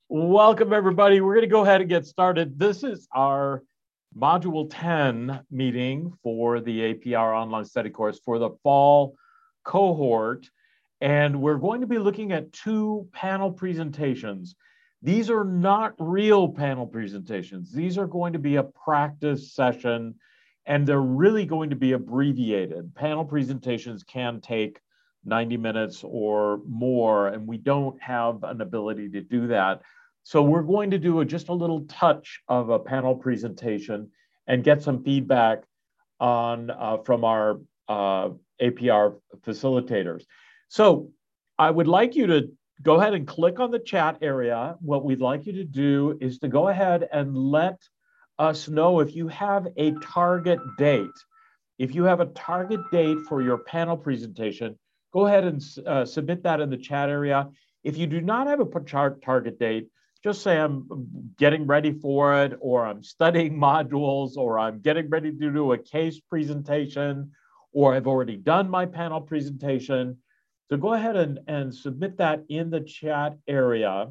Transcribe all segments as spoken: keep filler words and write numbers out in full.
Welcome, everybody. We're going to go ahead and get started. This is our Module ten meeting for the A P R online study course for the fall cohort. And we're going to be looking at two panel presentations. These are not real panel presentations. These are going to be a practice session, and they're really going to be abbreviated. Panel presentations can take ninety minutes or more, and we don't have an ability to do that. So we're going to do a, just a little touch of a panel presentation and get some feedback on uh, from our uh, A P R facilitators. So I would like you to go ahead and click on the chat area. What we'd like you to do is to go ahead and let us know if you have a target date. If you have a target date for your panel presentation, go ahead and uh, submit that in the chat area. If you do not have a target date, just say I'm getting ready for it, or I'm studying modules, or I'm getting ready to do a case presentation, or I've already done my panel presentation. So go ahead and, and submit that in the chat area.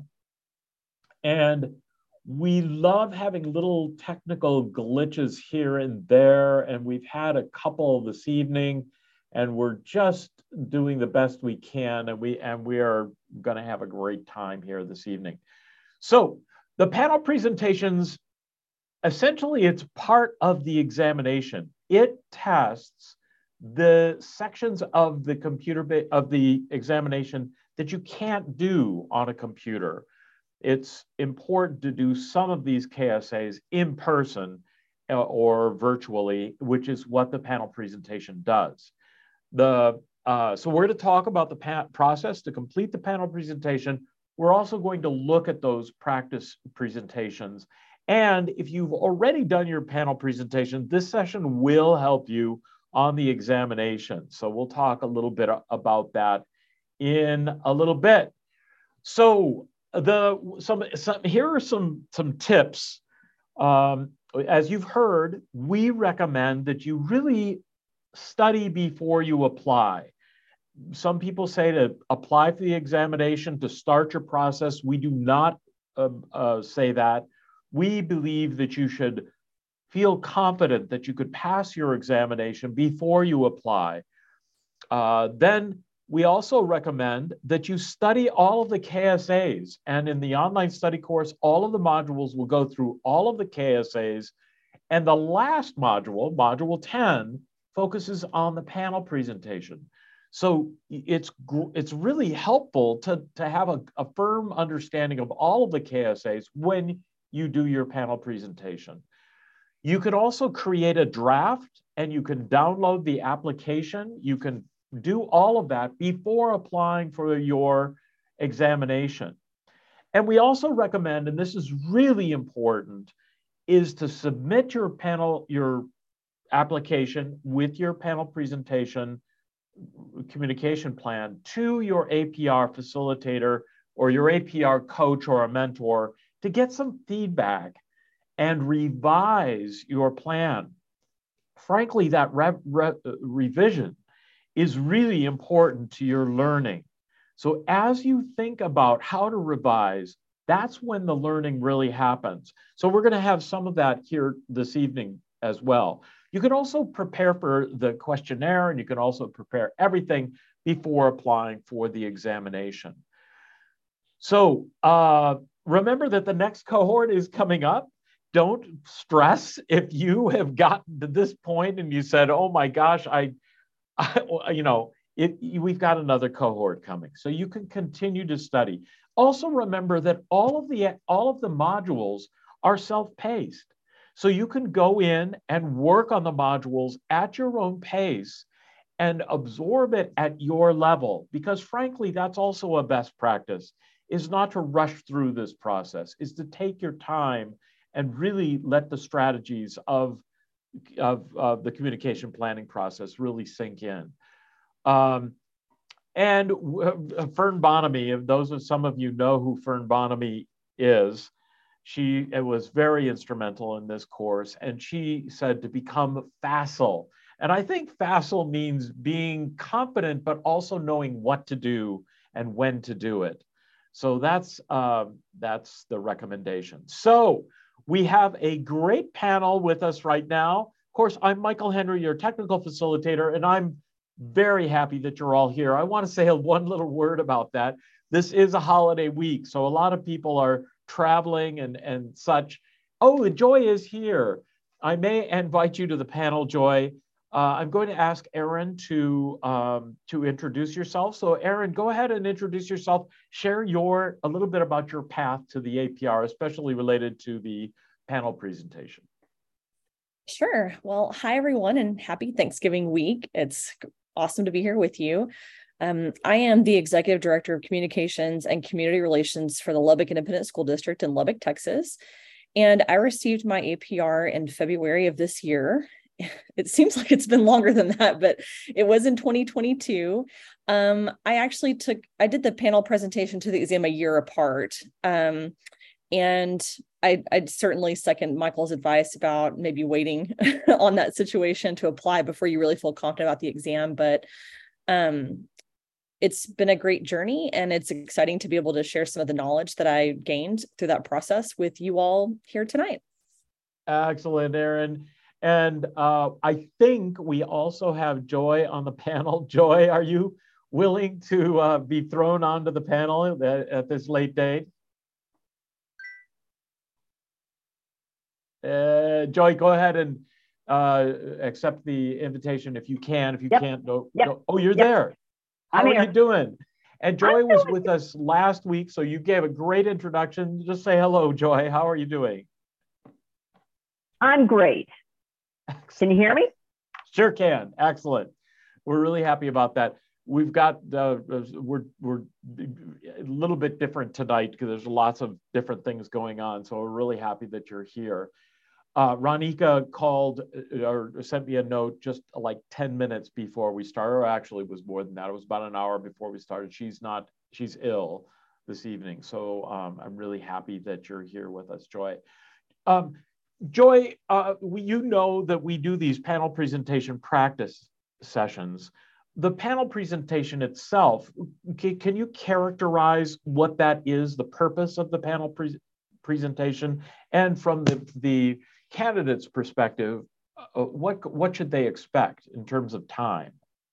And we love having little technical glitches here and there, and we've had a couple this evening, and we're just doing the best we can, and we and we are going to have a great time here this evening. So the panel presentations, essentially, it's part of the examination. It tests the sections of the computer of the examination that you can't do on a computer. It's important to do some of these K S As in person or virtually, which is what the panel presentation does. The uh, so we're going to talk about the process to complete the panel presentation. We're also going to look at those practice presentations. And if you've already done your panel presentation, this session will help you on the examination. So we'll talk a little bit about that in a little bit. So the some, some here are some, some tips. Um, as you've heard, we recommend that you really study before you apply. Some people say to apply for the examination to start your process. We do not uh, uh, say that. We believe that you should feel confident that you could pass your examination before you apply. Uh, then we also recommend that you study all of the K S As. And in the online study course, all of the modules will go through all of the K S As. And the last module, Module ten, focuses on the panel presentation. So it's, it's really helpful to, to have a, a firm understanding of all of the K S As when you do your panel presentation. You can also create a draft, and you can download the application. You can do all of that before applying for your examination. And we also recommend, and this is really important, is to submit your panel, your application with your panel presentation communication plan to your A P R facilitator or your A P R coach or a mentor to get some feedback and revise your plan. Frankly, that re re revision is really important to your learning. So as you think about how to revise, that's when the learning really happens. So we're going to have some of that here this evening as well. You can also prepare for the questionnaire, and you can also prepare everything before applying for the examination. So uh, remember that the next cohort is coming up. Don't stress if you have gotten to this point and you said, oh my gosh, I, I you know, it, we've got another cohort coming. So you can continue to study. Also remember that all of the, all of the modules are self-paced. So you can go in and work on the modules at your own pace and absorb it at your level, because frankly, that's also a best practice, is not to rush through this process, is to take your time and really let the strategies of, of, of the communication planning process really sink in. Um, and uh, Fern Bonamy, if those of some of you know who Fern Bonamy is, she it was very instrumental in this course, and she said to become facile. And I think facile means being confident, but also knowing what to do and when to do it. So that's, uh, that's the recommendation. So we have a great panel with us right now. Of course, I'm Michael Henry, your technical facilitator, and I'm very happy that you're all here. I want to say one little word about that. This is a holiday week, so a lot of people are traveling and, and such. Oh, Joy is here. I may invite you to the panel, Joy. Uh, I'm going to ask Erin to, um, to introduce yourself. So Erin, go ahead and introduce yourself. Share your, a little bit about your path to the A P R, especially related to the panel presentation. Sure. Well, hi, everyone, and happy Thanksgiving week. It's awesome to be here with you. Um, I am the Executive Director of Communications and Community Relations for the Lubbock Independent School District in Lubbock, Texas. And I received my A P R in February of this year. It seems like it's been longer than that, but it was in twenty twenty-two. Um, I actually took, I did the panel presentation to the exam a year apart. Um, and I, I'd certainly second Michael's advice about maybe waiting on that situation to apply before you really feel confident about the exam. But um, it's been a great journey, and it's exciting to be able to share some of the knowledge that I gained through that process with you all here tonight. Excellent, Erin. And uh, I think we also have Joy on the panel. Joy, are you willing to uh, be thrown onto the panel at, at this late date? Uh, Joy, go ahead and uh, accept the invitation if you can. If you yep. can't, no, yep. no. Oh, you're yep. there. How I'm are here. you doing? And Joy I'm was doing with good. us last week, so you gave a great introduction. Just say hello, Joy. How are you doing? I'm great. Excellent. Can you hear me? Sure can. Excellent. We're really happy about that. We've got, uh, we're, we're a little bit different tonight because there's lots of different things going on. So we're really happy that you're here. Uh, Ronika called or sent me a note just like ten minutes before we started, or actually it was more than that. It was about an hour before we started. She's not, she's ill this evening. So um, I'm really happy that you're here with us, Joy. Um, Joy, uh, we, you know that we do these panel presentation practice sessions. The panel presentation itself, can, can you characterize what that is, the purpose of the panel pre presentation, and from the, the candidate's perspective, uh, what, what should they expect in terms of time?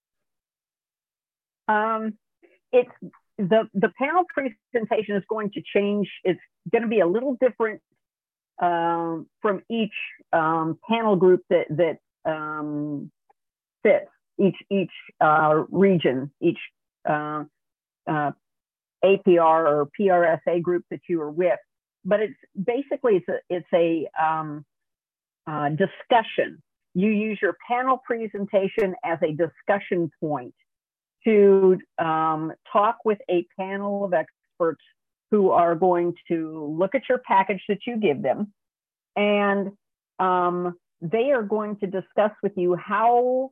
Um, it's the, the panel presentation is going to change. It's going to be a little different um, from each um, panel group that, that um, fits each, each uh, region, each uh, uh, A P R or P R S A group that you are with. But it's basically, it's a, it's a um, uh, discussion. You use your panel presentation as a discussion point to um, talk with a panel of experts who are going to look at your package that you give them, and um, they are going to discuss with you how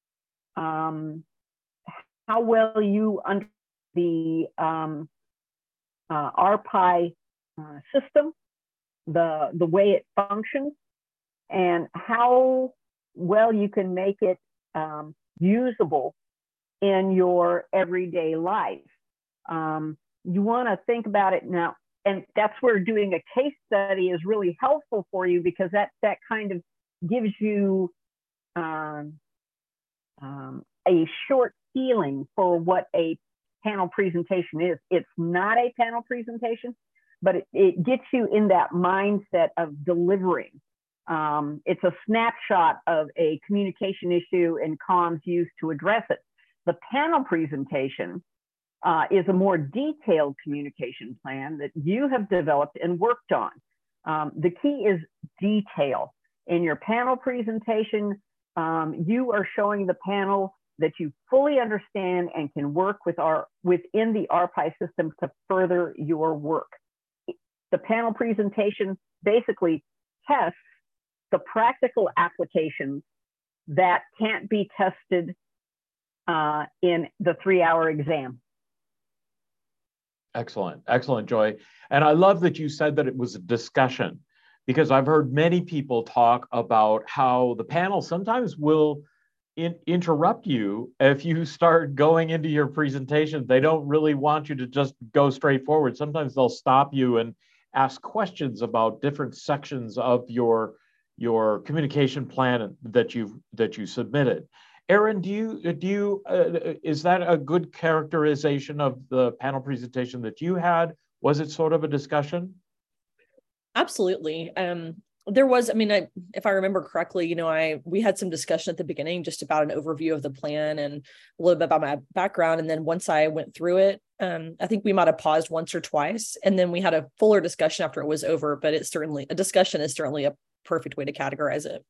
um, how well you under the um, uh, R P I uh, system, the the way it functions, and how well you can make it um, usable in your everyday life. Um, you want to think about it now, and that's where doing a case study is really helpful for you, because that that kind of gives you um, um, a short feeling for what a panel presentation is. It's not a panel presentation, but it, it gets you in that mindset of delivering. Um, it's a snapshot of a communication issue and comms used to address it. The panel presentation uh, is a more detailed communication plan that you have developed and worked on. Um, the key is detail. In your panel presentation, um, you are showing the panel that you fully understand and can work with our, within the R P I system to further your work. The panel presentation basically tests the practical applications that can't be tested uh, in the three-hour exam. Excellent, excellent, Joy. And I love that you said that it was a discussion, because I've heard many people talk about how the panel sometimes will in, interrupt you if you start going into your presentation. They don't really want you to just go straight forward. Sometimes they'll stop you and ask questions about different sections of your your communication plan that you've that you submitted. Erin, do you do you uh, is that a good characterization of the panel presentation that you had? Was it sort of a discussion? Absolutely. Um, there was, I mean, I, if I remember correctly, you know, I, we had some discussion at the beginning just about an overview of the plan and a little bit about my background. And then once I went through it, um, I think we might've paused once or twice, and then we had a fuller discussion after it was over, but it's certainly, a discussion is certainly a perfect way to categorize it.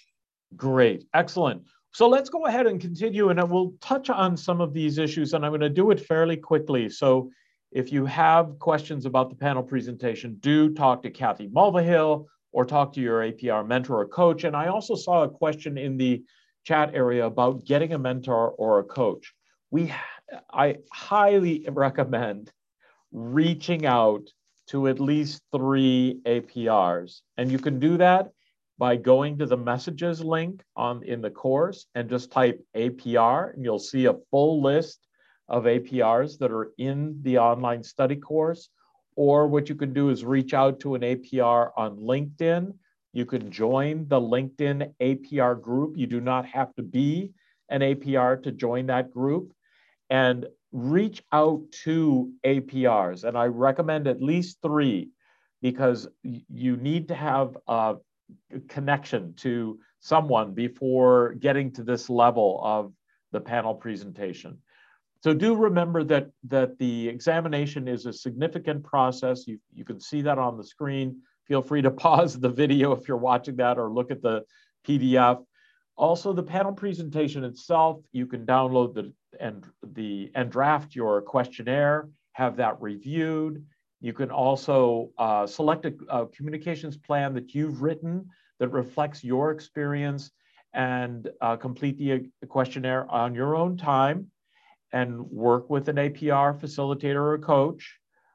Great. Excellent. So let's go ahead and continue, and we'll touch on some of these issues, and I'm going to do it fairly quickly. So if you have questions about the panel presentation, do talk to Kathy Mulvihill or talk to your A P R mentor or coach. And I also saw a question in the chat area about getting a mentor or a coach. We, I highly recommend reaching out to at least three A P Rs. And you can do that by going to the messages link on in the course and just type A P R, and you'll see a full list of A P Rs that are in the online study course. Or what you can do is reach out to an A P R on LinkedIn. You can join the LinkedIn A P R group. You do not have to be an A P R to join that group. And reach out to A P Rs. And I recommend at least three, because you need to have a connection to someone before getting to this level of the panel presentation. So do remember that, that the examination is a significant process. You, you can see that on the screen. Feel free to pause the video if you're watching that, or look at the P D F. Also, the panel presentation itself, you can download the and the and draft your questionnaire, have that reviewed. You can also uh, select a, a communications plan that you've written that reflects your experience, and uh, complete the uh, questionnaire on your own time, and work with an A P R facilitator or a coach.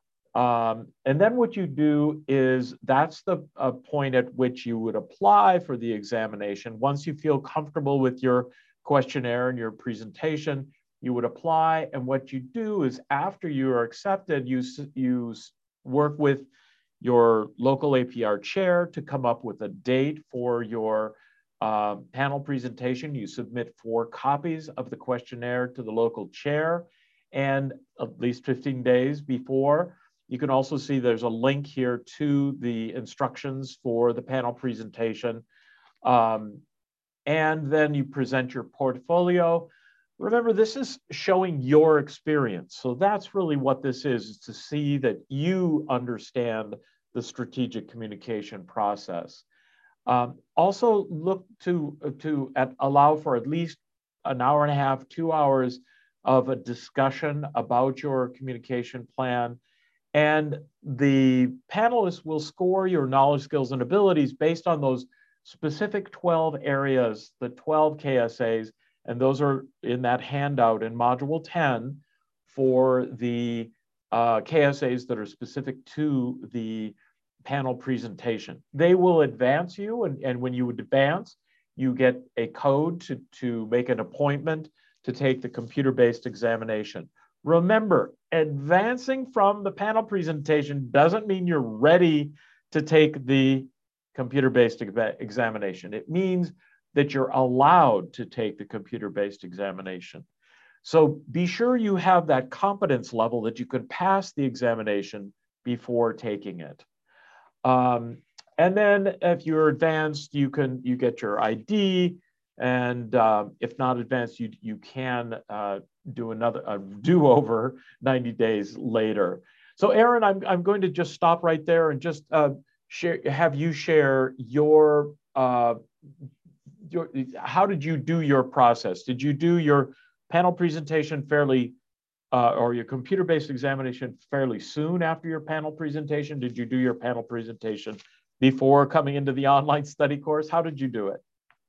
Um, and then what you do is, that's the uh, point at which you would apply for the examination. Once you feel comfortable with your questionnaire and your presentation, you would apply. And what you do is, after you are accepted, you, you work with your local A P R chair to come up with a date for your Uh, panel presentation. You submit four copies of the questionnaire to the local chair, and at least fifteen days before. You can also see there's a link here to the instructions for the panel presentation. Um, and then you present your portfolio. Remember, this is showing your experience. So that's really what this is, is to see that you understand the strategic communication process. Um, also look to, to at, allow for at least an hour and a half, two hours of a discussion about your communication plan. And the panelists will score your knowledge, skills, and abilities based on those specific twelve areas, the twelve K S As, and those are in that handout in Module ten for the uh, K S As that are specific to the panel presentation. They will advance you, and, and when you advance, you get a code to, to make an appointment to take the computer-based examination. Remember, advancing from the panel presentation doesn't mean you're ready to take the computer-based examination. It means that you're allowed to take the computer-based examination. So be sure you have that competence level that you can pass the examination before taking it. Um, and then if you're advanced, you can you get your I D, and uh, if not advanced, you you can uh, do another a do-over ninety days later. So Erin, I'm I'm going to just stop right there and just uh, share have you share your uh, your how did you do your process? Did you do your panel presentation fairly? Uh, or your computer-based examination fairly soon after your panel presentation? Did you do your panel presentation before coming into the online study course? How did you do it?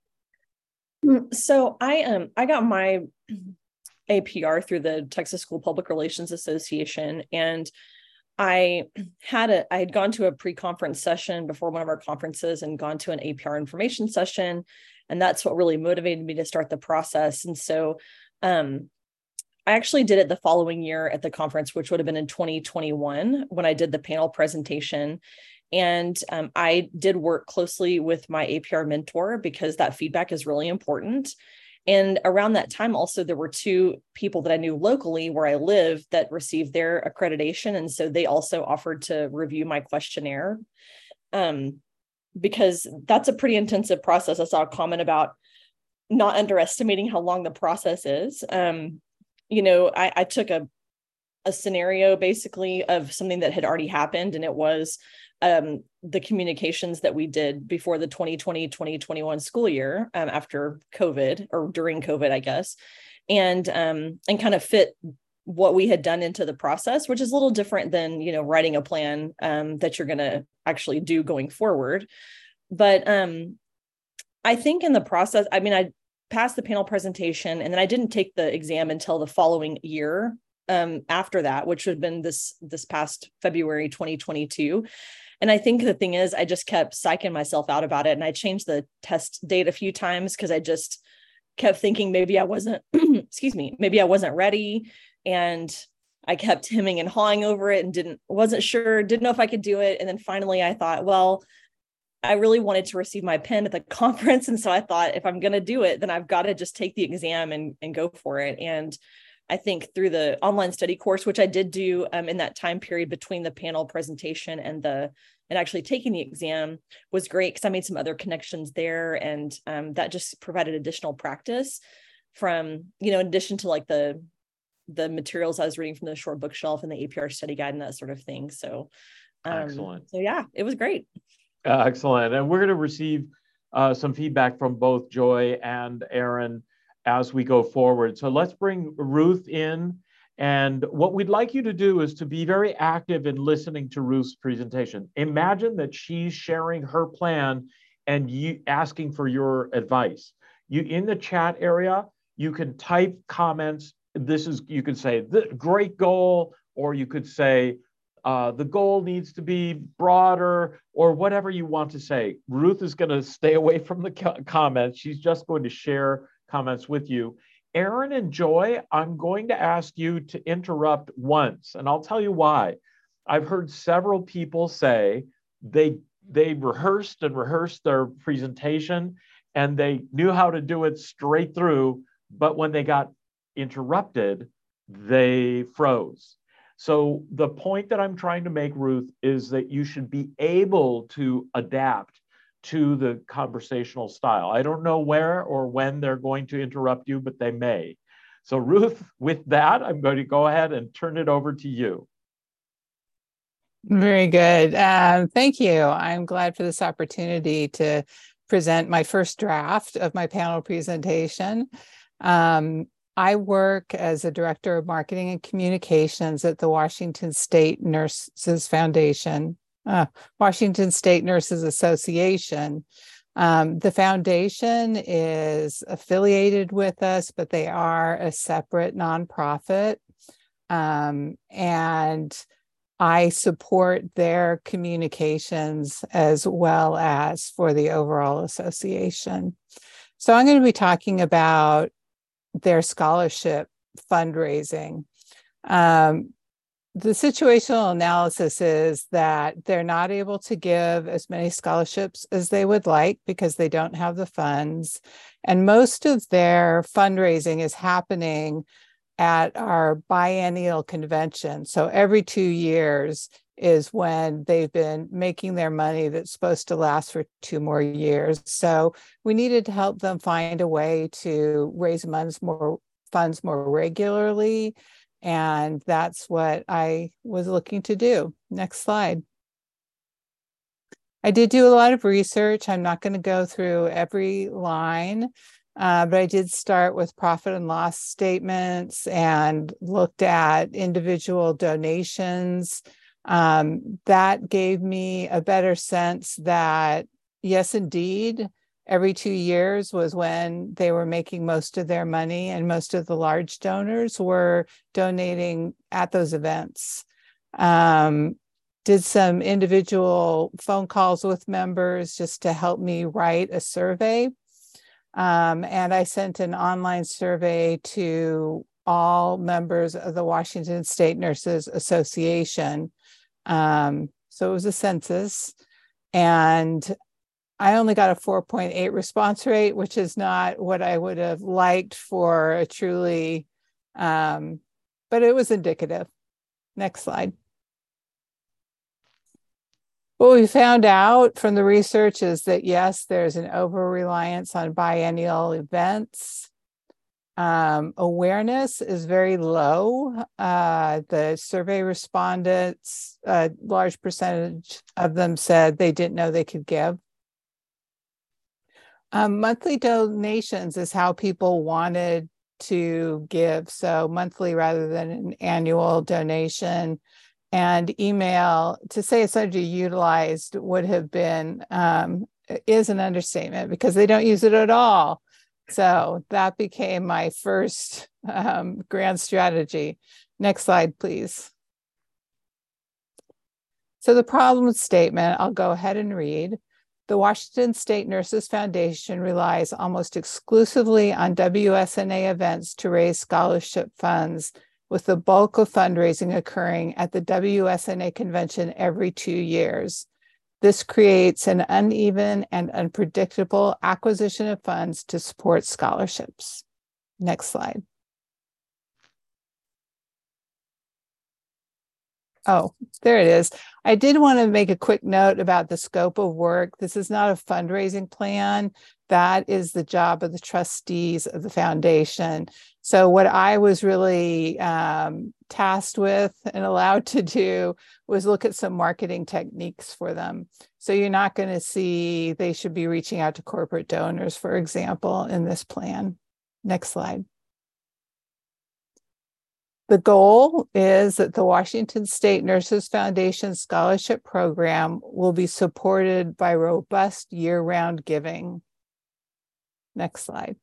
So I um I got my A P R through the Texas School Public Relations Association, and I had a I had gone to a pre-conference session before one of our conferences and gone to an A P R information session. And that's what really motivated me to start the process. And so um, I actually did it the following year at the conference, which would have been in twenty twenty-one when I did the panel presentation. And um, I did work closely with my A P R mentor because that feedback is really important. And around that time, also, there were two people that I knew locally where I live that received their accreditation. And so they also offered to review my questionnaire um, because that's a pretty intensive process. I saw a comment about not underestimating how long the process is. Um, you know, I, I took a, a scenario basically of something that had already happened, and it was um, the communications that we did before the twenty twenty, twenty twenty-one school year um, after COVID or during COVID, I guess, and um, and kind of fit what we had done into the process, which is a little different than, you know, writing a plan um, that you're going to actually do going forward. But um, I think in the process, I mean, I passed the panel presentation, and then I didn't take the exam until the following year um, after that, which would have been this, this past February, twenty twenty-two. And I think the thing is, I just kept psyching myself out about it. And I changed the test date a few times because I just kept thinking maybe I wasn't, excuse me, maybe I wasn't ready. And I kept hemming and hawing over it and didn't, wasn't sure, didn't know if I could do it. And then finally I thought, well, I really wanted to receive my pen at the conference. And so I thought, if I'm going to do it, then I've got to just take the exam and, and go for it. And I think through the online study course, which I did do um, in that time period between the panel presentation and the and actually taking the exam, was great because I made some other connections there. And um, that just provided additional practice from, you know, in addition to like the, the materials I was reading from the short bookshelf and the A P R study guide and that sort of thing. So, um, excellent. So yeah, it was great. Uh, excellent. And we're going to receive uh, some feedback from both Joy and Aaron as we go forward. So let's bring Ruth in. And what we'd like you to do is to be very active in listening to Ruth's presentation. Imagine that she's sharing her plan and you asking for your advice. You in the chat area, you can type comments. This is, you could say, the great goal, or you could say, uh, the goal needs to be broader, or whatever you want to say. Ruth is going to stay away from the co- comments. She's just going to share comments with you. Aaron and Joy, I'm going to ask you to interrupt once, and I'll tell you why. I've heard several people say they, they rehearsed and rehearsed their presentation, and they knew how to do it straight through, but when they got interrupted, they froze. So the point that I'm trying to make, Ruth, is that you should be able to adapt to the conversational style. I don't know where or when they're going to interrupt you, but they may. So Ruth, with that, I'm going to go ahead and turn it over to you. Very good. Um, thank you. I'm glad for this opportunity to present my first draft of my panel presentation. Um, I work as a director of marketing and communications at the Washington State Nurses Foundation. Uh, Washington State Nurses Association. Um, the foundation is affiliated with us, but they are a separate nonprofit. Um, and I support their communications as well as for the overall association. So I'm going to be talking about their scholarship fundraising. Um, The situational analysis is that they're not able to give as many scholarships as they would like because they don't have the funds. And most of their fundraising is happening at our biennial convention. So every two years is when they've been making their money that's supposed to last for two more years. So we needed to help them find a way to raise funds more, funds more regularly. And that's what I was looking to do. Next slide. I did do a lot of research. I'm not going to go through every line, uh, but I did start with profit and loss statements and looked at individual donations. Um, that gave me a better sense that, yes, indeed, every two years was when they were making most of their money, and most of the large donors were donating at those events. Um, did some individual phone calls with members just to help me write a survey. Um, and I sent an online survey to all members of the Washington State Nurses Association. Um, so it was a census, and I only got a four point eight response rate, which is not what I would have liked for a truly, um, but it was indicative. Next slide. What we found out from the research is that, yes, there's an over-reliance on biennial events. Um, awareness is very low. Uh, the survey respondents, a large percentage of them said they didn't know they could give. Um, monthly donations is how people wanted to give. So monthly rather than an annual donation. And email, to say it's underutilized would have been, um, is an understatement because they don't use it at all. So that became my first um, grand strategy. Next slide, please. So the problem statement, I'll go ahead and read. The Washington State Nurses Foundation relies almost exclusively on W S N A events to raise scholarship funds, with the bulk of fundraising occurring at the W S N A convention every two years. This creates an uneven and unpredictable acquisition of funds to support scholarships. Next slide. Oh, there it is. I did want to make a quick note about the scope of work. This is not a fundraising plan. That is the job of the trustees of the foundation. So what I was really um, tasked with and allowed to do was look at some marketing techniques for them. So you're not going to see they should be reaching out to corporate donors, for example, in this plan. Next slide. The goal is that the Washington State Nurses Foundation Scholarship Program will be supported by robust year-round giving. Next slide.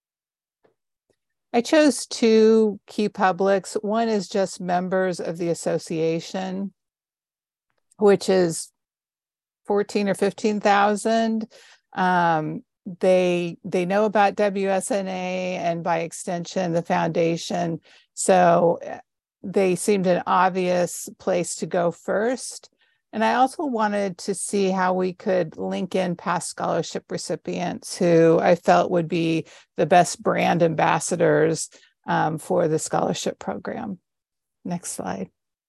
I chose two key publics. One is just members of the association, which is fourteen or fifteen thousand. Um, they, they know about W S N A and by extension, the foundation. So they seemed an obvious place to go first. And I also wanted to see how we could link in past scholarship recipients who I felt would be the best brand ambassadors um, for the scholarship program. Next slide.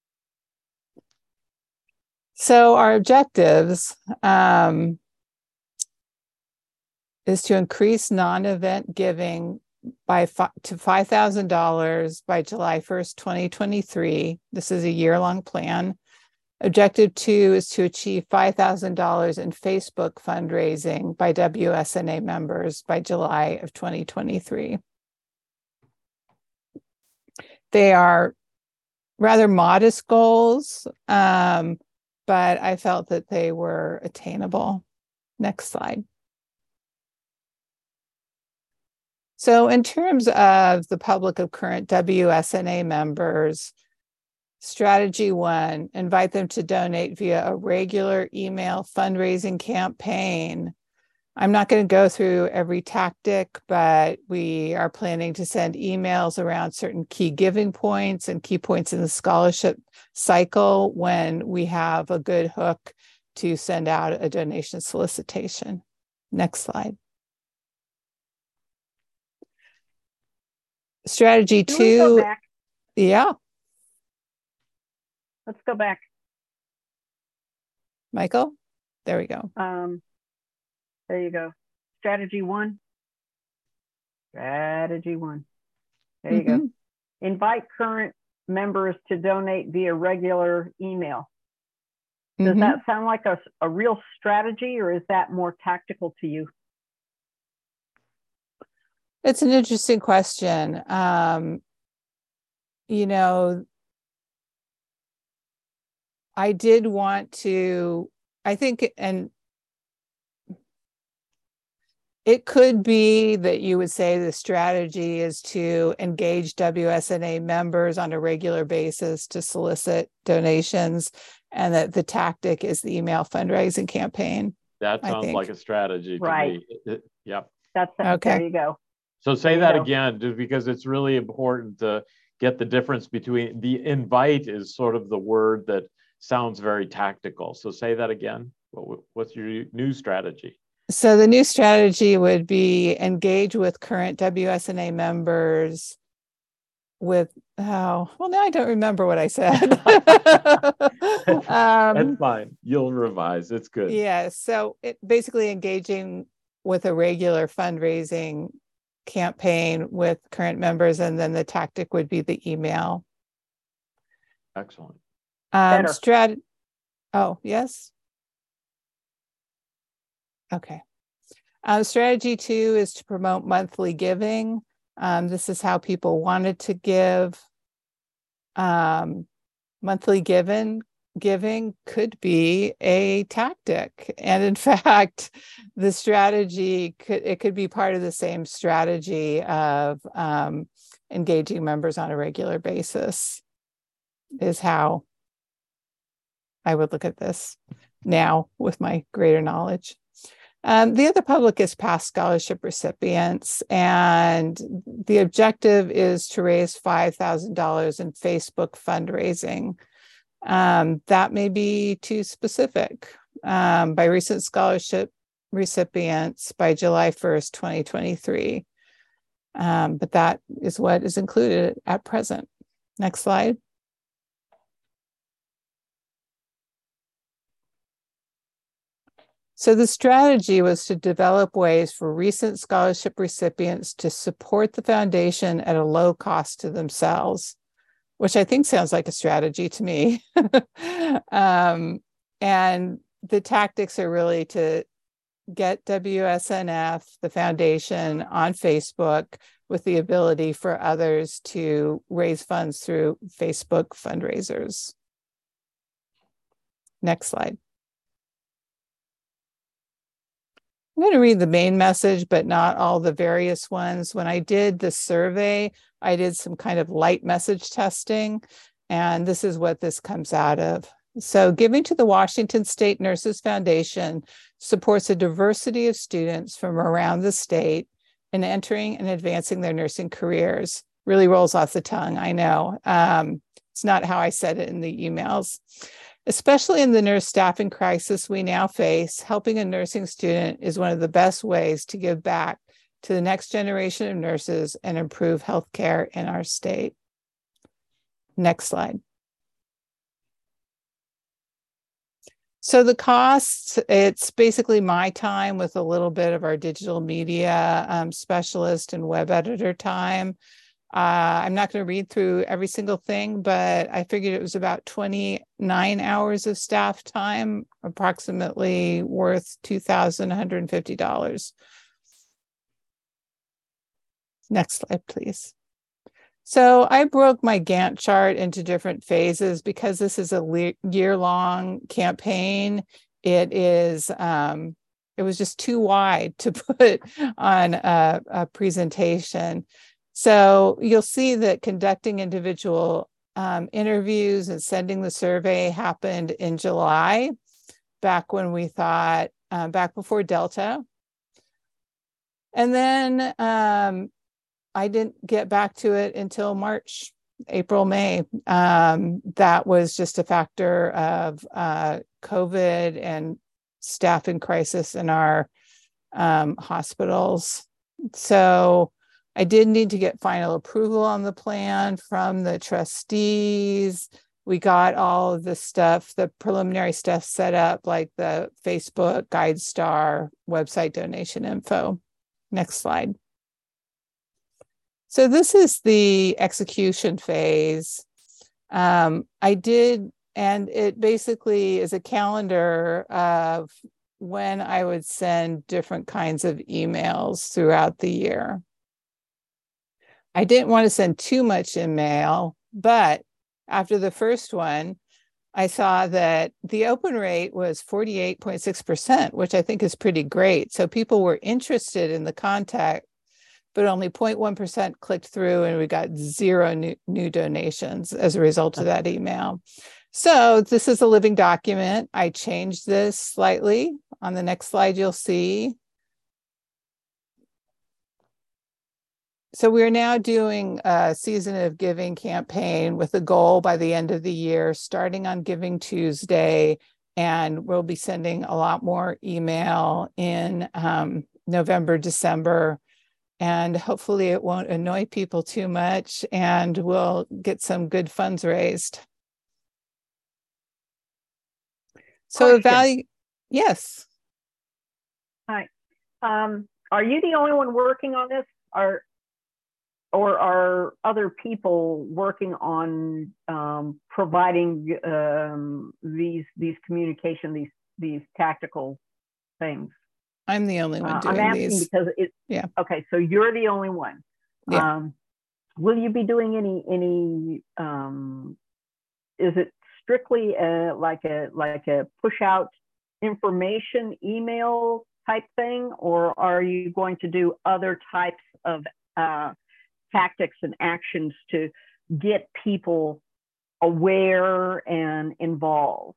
So our objectives um, is to increase non-event giving by to five thousand dollars by July first, twenty twenty-three. This is a year-long plan. Objective two is to achieve five thousand dollars in Facebook fundraising by W S N A members by July of twenty twenty-three. They are rather modest goals, um, but I felt that they were attainable. Next slide. So in terms of the public of current W S N A members, strategy one, invite them to donate via a regular email fundraising campaign. I'm not going to go through every tactic, but we are planning to send emails around certain key giving points and key points in the scholarship cycle when we have a good hook to send out a donation solicitation. Next slide. Strategy Can we go two. back? Yeah. Let's go back. Michael, there we go. Um, there you go. Strategy one. Strategy one. There you mm-hmm. go. Invite current members to donate via regular email. Does mm-hmm. that sound like a, a real strategy, or is that more tactical to you? It's an interesting question. Um, you know, I did want to, I think, and it could be that you would say the strategy is to engage W S N A members on a regular basis to solicit donations, and that the tactic is the email fundraising campaign. That sounds like a strategy to right. me. It, it, yep. That's Okay. There you go. So say There you that go. again, just because it's really important to get the difference between the invite is sort of the word that sounds very tactical. So say that again. What, what's your new strategy? So the new strategy would be engage with current W S N A members with, oh, well, now I don't remember what I said. That's, um, that's fine. You'll revise. It's good. Yeah. So it basically engaging with a regular fundraising campaign with current members, and then the tactic would be the email. Excellent. Um, Better. strat. Oh, yes. Okay. Um, strategy two is to promote monthly giving. Um, this is how people wanted to give. Um, monthly given giving could be a tactic, and in fact, the strategy could it could be part of the same strategy of um, engaging members on a regular basis. Is how I would look at this now with my greater knowledge. Um, the other public is past scholarship recipients, and the objective is to raise five thousand dollars in Facebook fundraising. Um, that may be too specific. Um, by recent scholarship recipients by July first, twenty twenty-three. Um, but that is what is included at present. Next slide. So the strategy was to develop ways for recent scholarship recipients to support the foundation at a low cost to themselves, which I think sounds like a strategy to me. um, and the tactics are really to get W S N F, the foundation, on Facebook with the ability for others to raise funds through Facebook fundraisers. Next slide. I'm going to read the main message, but not all the various ones. When I did the survey, I did some kind of light message testing, and this is what this comes out of. So giving to the Washington State Nurses Foundation supports a diversity of students from around the state in entering and advancing their nursing careers. Really rolls off the tongue, I know. Um, it's not how I said it in the emails. Especially in the nurse staffing crisis we now face, helping a nursing student is one of the best ways to give back to the next generation of nurses and improve healthcare in our state. Next slide. So the costs, it's basically my time with a little bit of our digital media um, specialist and web editor time. Uh, I'm not going to read through every single thing, but I figured it was about twenty-nine hours of staff time, approximately worth two thousand one hundred fifty dollars. Next slide, please. So I broke my Gantt chart into different phases because this is a year-long campaign. It is, um, it was just too wide to put on a, a presentation. So you'll see that conducting individual um, interviews and sending the survey happened in July, back when we thought, uh, back before Delta. And then um, I didn't get back to it until March, April, May. Um, that was just a factor of uh, COVID and staffing crisis in our um, hospitals. So I did need to get final approval on the plan from the trustees. We got all of the stuff, the preliminary stuff set up, like the Facebook, GuideStar, website donation info. Next slide. So this is the execution phase. Um, I did, and it basically is a calendar of when I would send different kinds of emails throughout the year. I didn't want to send too much in mail, but after the first one, I saw that the open rate was forty-eight point six percent, which I think is pretty great. So people were interested in the contact, but only zero point one percent clicked through, and we got zero new, new donations as a result of that email. So this is a living document. I changed this slightly. On the next slide, you'll see. so we're now doing a Season of Giving campaign with a goal by the end of the year, starting on Giving Tuesday, and we'll be sending a lot more email in um, November, December, and hopefully it won't annoy people too much, and we'll get some good funds raised. So value, yes. Hi. Um, are you the only one working on this? Are or are other people working on um, providing um, these these communication, these these tactical things? I'm the only one uh, doing I'm asking these. because it. Yeah. Okay, so you're the only one. Yeah. Um, will you be doing any any? Um, is it strictly a, like a like a push out information email type thing, or are you going to do other types of uh, tactics and actions to get people aware and involved?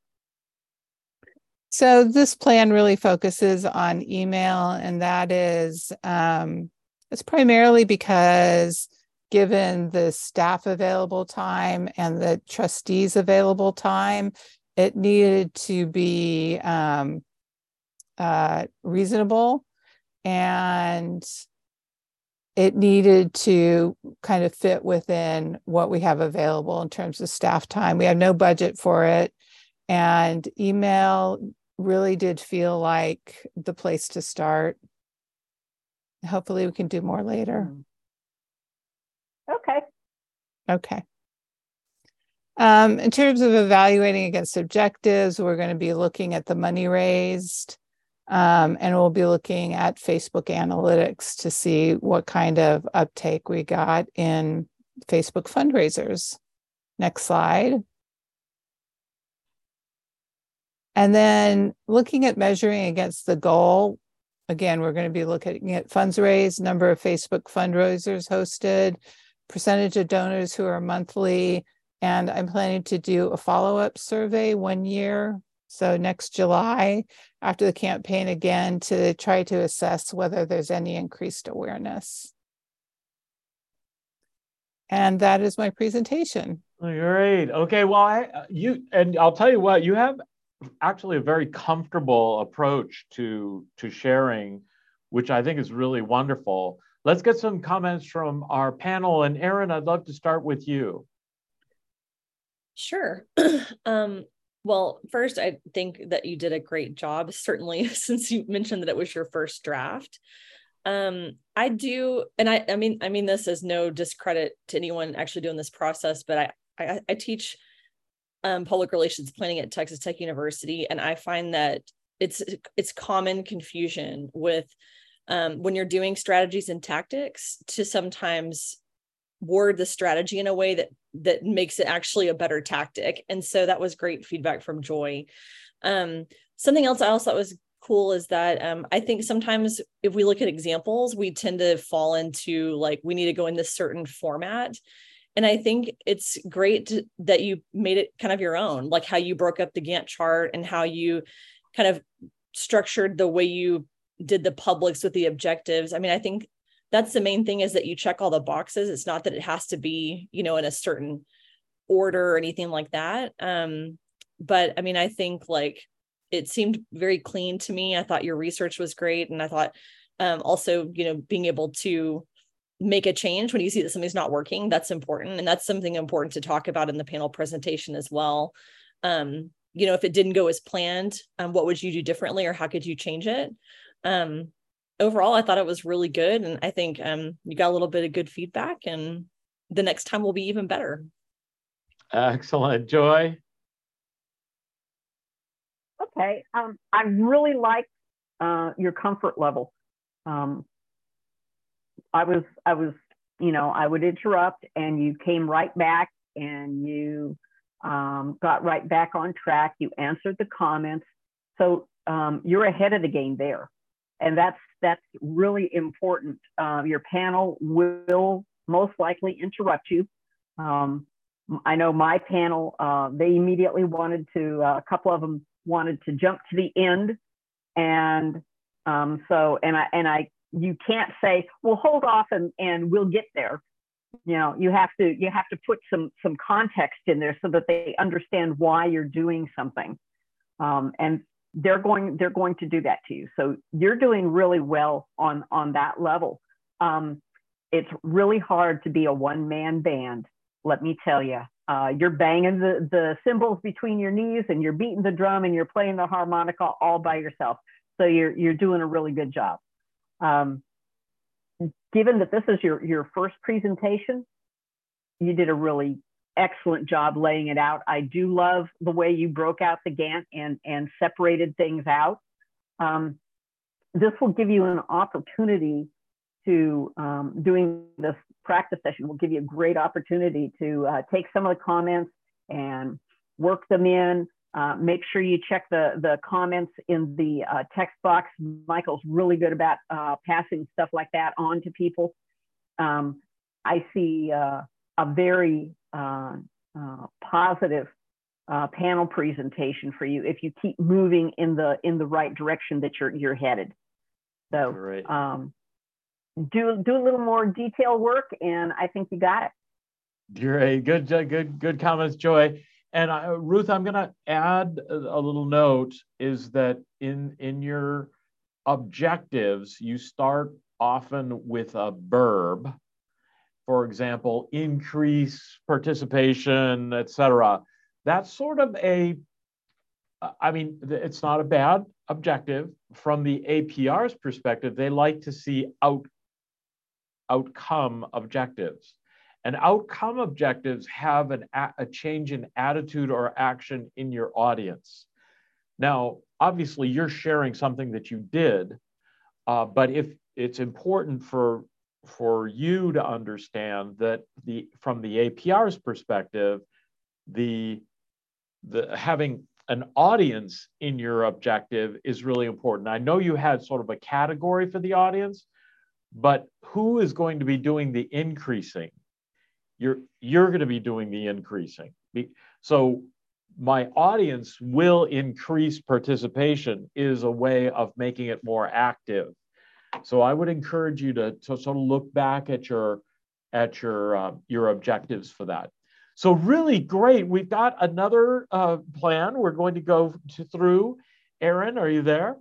So this plan really focuses on email, and that is, um, it's primarily because given the staff available time and the trustees available time, it needed to be um, uh, reasonable, and it needed to kind of fit within what we have available in terms of staff time. We have no budget for it, and email really did feel like the place to start. Hopefully we can do more later. Okay. Okay. Um, in terms of evaluating against objectives, we're going to be looking at the money raised, um, and we'll be looking at Facebook analytics to see what kind of uptake we got in Facebook fundraisers. Next slide. And then looking at measuring against the goal, again, we're going to be looking at funds raised, number of Facebook fundraisers hosted, percentage of donors who are monthly, and I'm planning to do a follow-up survey one year, so next July, after the campaign again, to try to assess whether there's any increased awareness. And that is my presentation. Great. Okay. Well, I, you and I'll tell you what, you have actually a very comfortable approach to to sharing, which I think is really wonderful. Let's get some comments from our panel. And Erin, I'd love to start with you. Sure. um, well, first, I think that you did a great job, certainly, since you mentioned that it was your first draft. Um, I do, and I, I mean, I mean this as no discredit to anyone actually doing this process, but I, I, I teach um, public relations planning at Texas Tech University, and I find that it's it's common confusion with um, when you're doing strategies and tactics to sometimes word the strategy in a way that that makes it actually a better tactic. And so that was great feedback from Joy. Um, something else I also thought was cool is that um, I think sometimes if we look at examples, we tend to fall into like, we need to go in this certain format. And I think it's great to, that you made it kind of your own, like how you broke up the Gantt chart and how you kind of structured the way you did the publics with the objectives. I mean, I think that's the main thing, is that you check all the boxes. It's not that it has to be, you know, in a certain order or anything like that. Um, but I mean, I think like it seemed very clean to me. I thought your research was great. And I thought um, also, you know, being able to make a change when you see that something's not working, that's important. And that's something important to talk about in the panel presentation as well. Um, you know, if it didn't go as planned, um, what would you do differently, or how could you change it? Um, overall, I thought it was really good. And I think um, you got a little bit of good feedback, and the next time will be even better. Excellent. Joy? Okay. Um, I really liked uh, your comfort level. Um, I was, I was, you know, I would interrupt and you came right back and you um, got right back on track. You answered the comments. So um, you're ahead of the game there. And that's, that's really important. Uh, your panel will most likely interrupt you. Um, I know my panel, uh, they immediately wanted to, uh, a couple of them wanted to jump to the end. And um, so, and I, and I you can't say, well, hold off and, and we'll get there. You know, you have to you have to put some some context in there so that they understand why you're doing something, um, and they're going they're going to do that to you. So you're doing really well on on that level. Um, it's really hard to be a one man band. Let me tell you, uh, you're banging the the cymbals between your knees and you're beating the drum and you're playing the harmonica all by yourself. So you're you're doing a really good job. Um, Given that this is your, your first presentation, you did a really excellent job laying it out. I do love the way you broke out the Gantt and, and separated things out. Um, this will give you an opportunity to, um, doing this practice session will give you a great opportunity to uh, take some of the comments and work them in. Uh, make sure you check the, the comments in the uh, text box. Michael's really good about uh, passing stuff like that on to people. Um, I see uh, a very uh, uh, positive uh, panel presentation for you if you keep moving in the in the right direction that you're you're headed. So um, do do a little more detail work, and I think you got it. Great, good, good, good comments, Joy. And I, Ruth, I'm going to add a, a little note is that in, in your objectives, you start often with a verb. For example, increase participation, et cetera. That's sort of a, I mean, it's not a bad objective. From the A P R's perspective, they like to see out, outcome objectives. And outcome objectives have an, a change in attitude or action in your audience. Now, obviously, you're sharing something that you did, uh, but if it's important for, for you to understand that the from the A P R's perspective, the, the having an audience in your objective is really important. I know you had sort of a category for the audience, but who is going to be doing the increasing? You're, you're going to be doing the increasing. So my audience will increase participation is a way of making it more active. So I would encourage you to, to sort of look back at your, at your, uh, your objectives for that. So really great. We've got another uh, plan we're going to go to, through. Erin, are you there?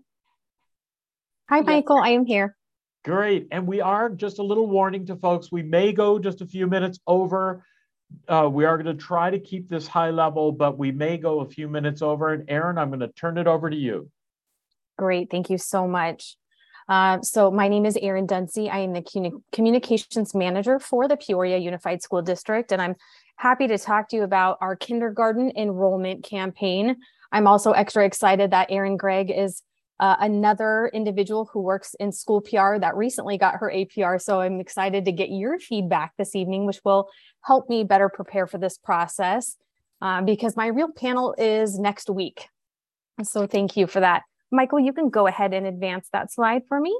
Hi, Michael, I am here. Great. And we are, just a little warning to folks, we may go just a few minutes over. Uh, we are going to try to keep this high level, but we may go a few minutes over. And Erin, I'm going to turn it over to you. Great. Thank you so much. Uh, so my name is Erin Dunsey. I am the communi- communications manager for the Peoria Unified School District, and I'm happy to talk to you about our kindergarten enrollment campaign. I'm also extra excited that Erin Gregg is Uh, another individual who works in school P R that recently got her A P R. So I'm excited to get your feedback this evening, which will help me better prepare for this process uh, because my real panel is next week. So thank you for that. Michael, you can go ahead and advance that slide for me.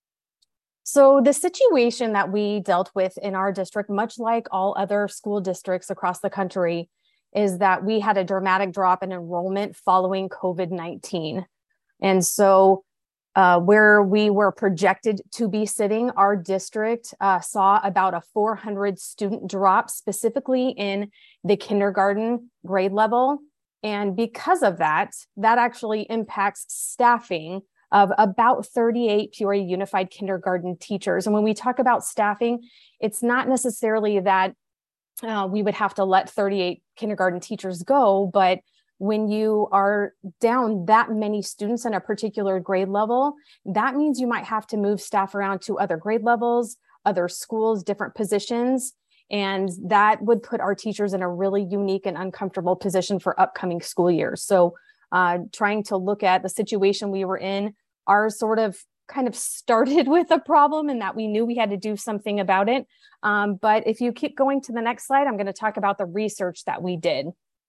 So the situation that we dealt with in our district, much like all other school districts across the country, is that we had a dramatic drop in enrollment following COVID nineteen. And so uh, where we were projected to be sitting, our district uh, saw about a four hundred student drop, specifically in the kindergarten grade level. And because of that, that actually impacts staffing of about thirty-eight Peoria Unified Kindergarten teachers. And when we talk about staffing, it's not necessarily that uh, we would have to let thirty-eight kindergarten teachers go, but when you are down that many students in a particular grade level, that means you might have to move staff around to other grade levels, other schools, different positions. And that would put our teachers in a really unique and uncomfortable position for upcoming school years. So uh, trying to look at the situation we were in, ours sort of kind of started with a problem and that we knew we had to do something about it. Um, but if you keep going to the next slide, I'm going to talk about the research that we did.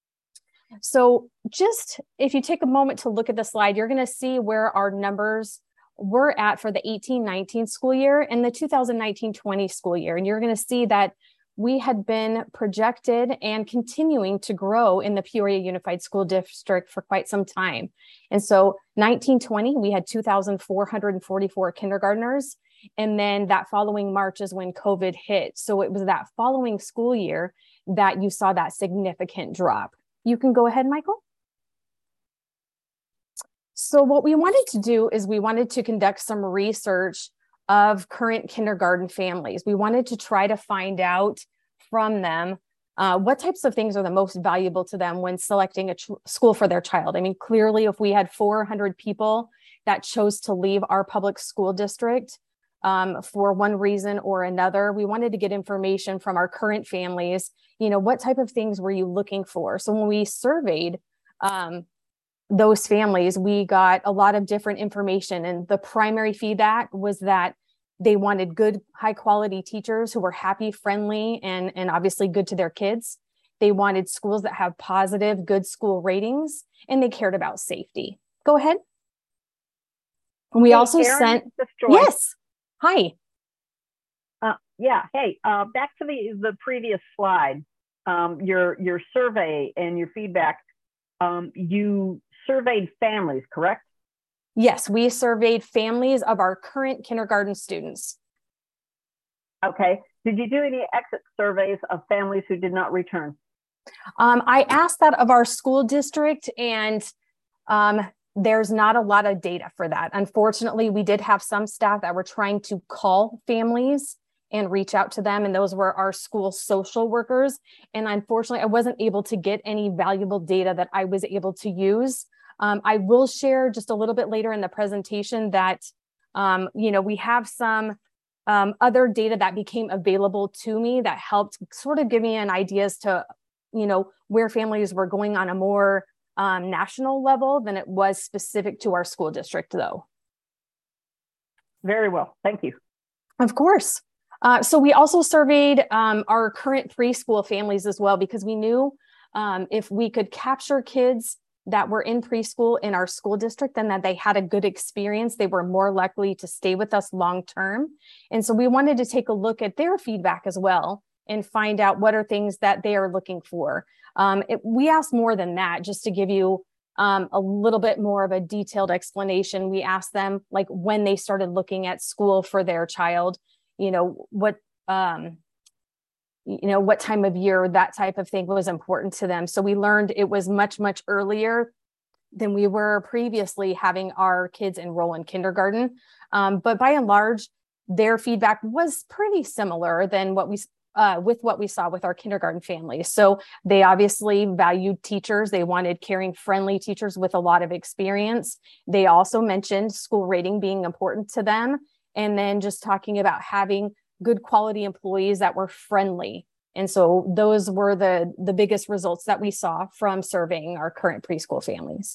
So just if you take a moment to look at the slide, you're going to see where our numbers were at for the eighteen nineteen school year and the two thousand nineteen twenty school year. And you're going to see that we had been projected and continuing to grow in the Peoria Unified School District for quite some time. And so nineteen twenty, we had two thousand four hundred forty-four kindergartners. And then that following March is when COVID hit. So it was that following school year that you saw that significant drop. You can go ahead, Michael. So what we wanted to do is we wanted to conduct some research of current kindergarten families. We wanted to try to find out from them uh, what types of things are the most valuable to them when selecting a school for their child. I mean, clearly, if we had four hundred people that chose to leave our public school district um, for one reason or another, we wanted to get information from our current families. You know, what type of things were you looking for? So when we surveyed um, those families, we got a lot of different information. And the primary feedback was that they wanted good, high quality teachers who were happy, friendly, and, and obviously good to their kids. They wanted schools that have positive, good school ratings, and they cared about safety. Go ahead. And we hey, also Erin, sent, Joy. yes, hi. Uh, yeah, hey, uh, back to the, the previous slide, um, your, your survey and your feedback, um, you surveyed families, correct? Yes, we surveyed families of our current kindergarten students. Okay. Did you do any exit surveys of families who did not return? Um, I asked that of our school district, and um, there's not a lot of data for that. Unfortunately, we did have some staff that were trying to call families and reach out to them, and those were our school social workers. And unfortunately, I wasn't able to get any valuable data that I was able to use. Um, I will share just a little bit later in the presentation that, um, you know, we have some um, other data that became available to me that helped sort of give me an idea as to, you know, where families were going on a more um, national level than it was specific to our school district, though. Very well. Thank you. Of course. Uh, so we also surveyed um, our current preschool families as well, because we knew um, if we could capture kids that were in preschool in our school district and that they had a good experience, they were more likely to stay with us long term. And so we wanted to take a look at their feedback as well and find out what are things that they are looking for. Um, it, we asked more than that, just to give you um, a little bit more of a detailed explanation. We asked them like when they started looking at school for their child, you know, what, um, you know, what time of year, that type of thing was important to them. So we learned it was much, much earlier than we were previously having our kids enroll in kindergarten. Um, but by and large, their feedback was pretty similar than what we uh, with what we saw with our kindergarten families. So they obviously valued teachers. They wanted caring, friendly teachers with a lot of experience. They also mentioned school rating being important to them. And then just talking about having good quality employees that were friendly. And so those were the, the biggest results that we saw from surveying our current preschool families.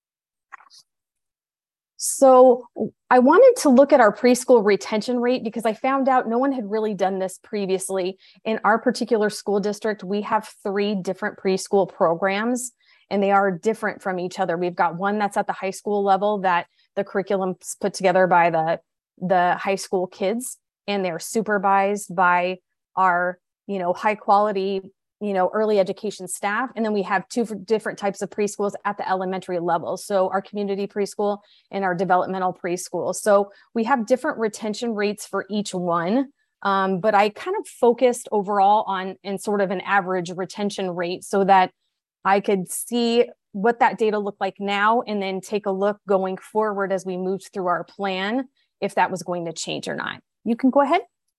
So I wanted to look at our preschool retention rate because I found out no one had really done this previously. In our particular school district, we have three different preschool programs, and they are different from each other. We've got one that's at the high school level that the curriculum's put together by the, the high school kids, and they're supervised by our, you know, high quality, you know, early education staff. And then we have two different types of preschools at the elementary level. So our community preschool and our developmental preschool. So we have different retention rates for each one. Um, but I kind of focused overall on in sort of an average retention rate so that I could see what that data looked like now, and then take a look going forward as we moved through our plan, if that was going to change or not. You can go ahead.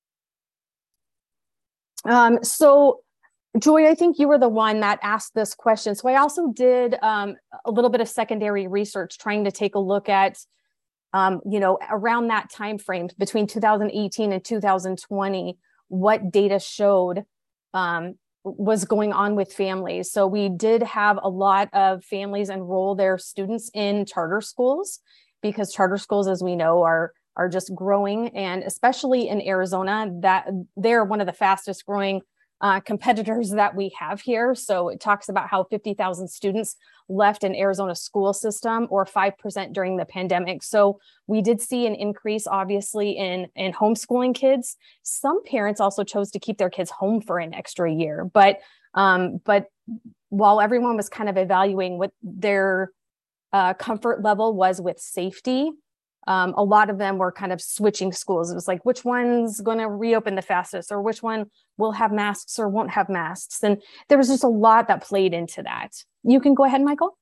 Um, so Joy, I think you were the one that asked this question. So I also did um, a little bit of secondary research trying to take a look at, um, you know, around that time frame between two thousand eighteen and two thousand twenty, what data showed um, was going on with families. So we did have a lot of families enroll their students in charter schools, because charter schools, as we know, are are just growing, and especially in Arizona, that they're one of the fastest growing uh, competitors that we have here. So it talks about how fifty thousand students left an Arizona school system, or five percent during the pandemic. So we did see an increase, obviously, in, in homeschooling kids. Some parents also chose to keep their kids home for an extra year. But, um, but while everyone was kind of evaluating what their uh, comfort level was with safety, Um, a lot of them were kind of switching schools. It was like, which one's going to reopen the fastest, or which one will have masks or won't have masks. And there was just a lot that played into that. You can go ahead, Michael.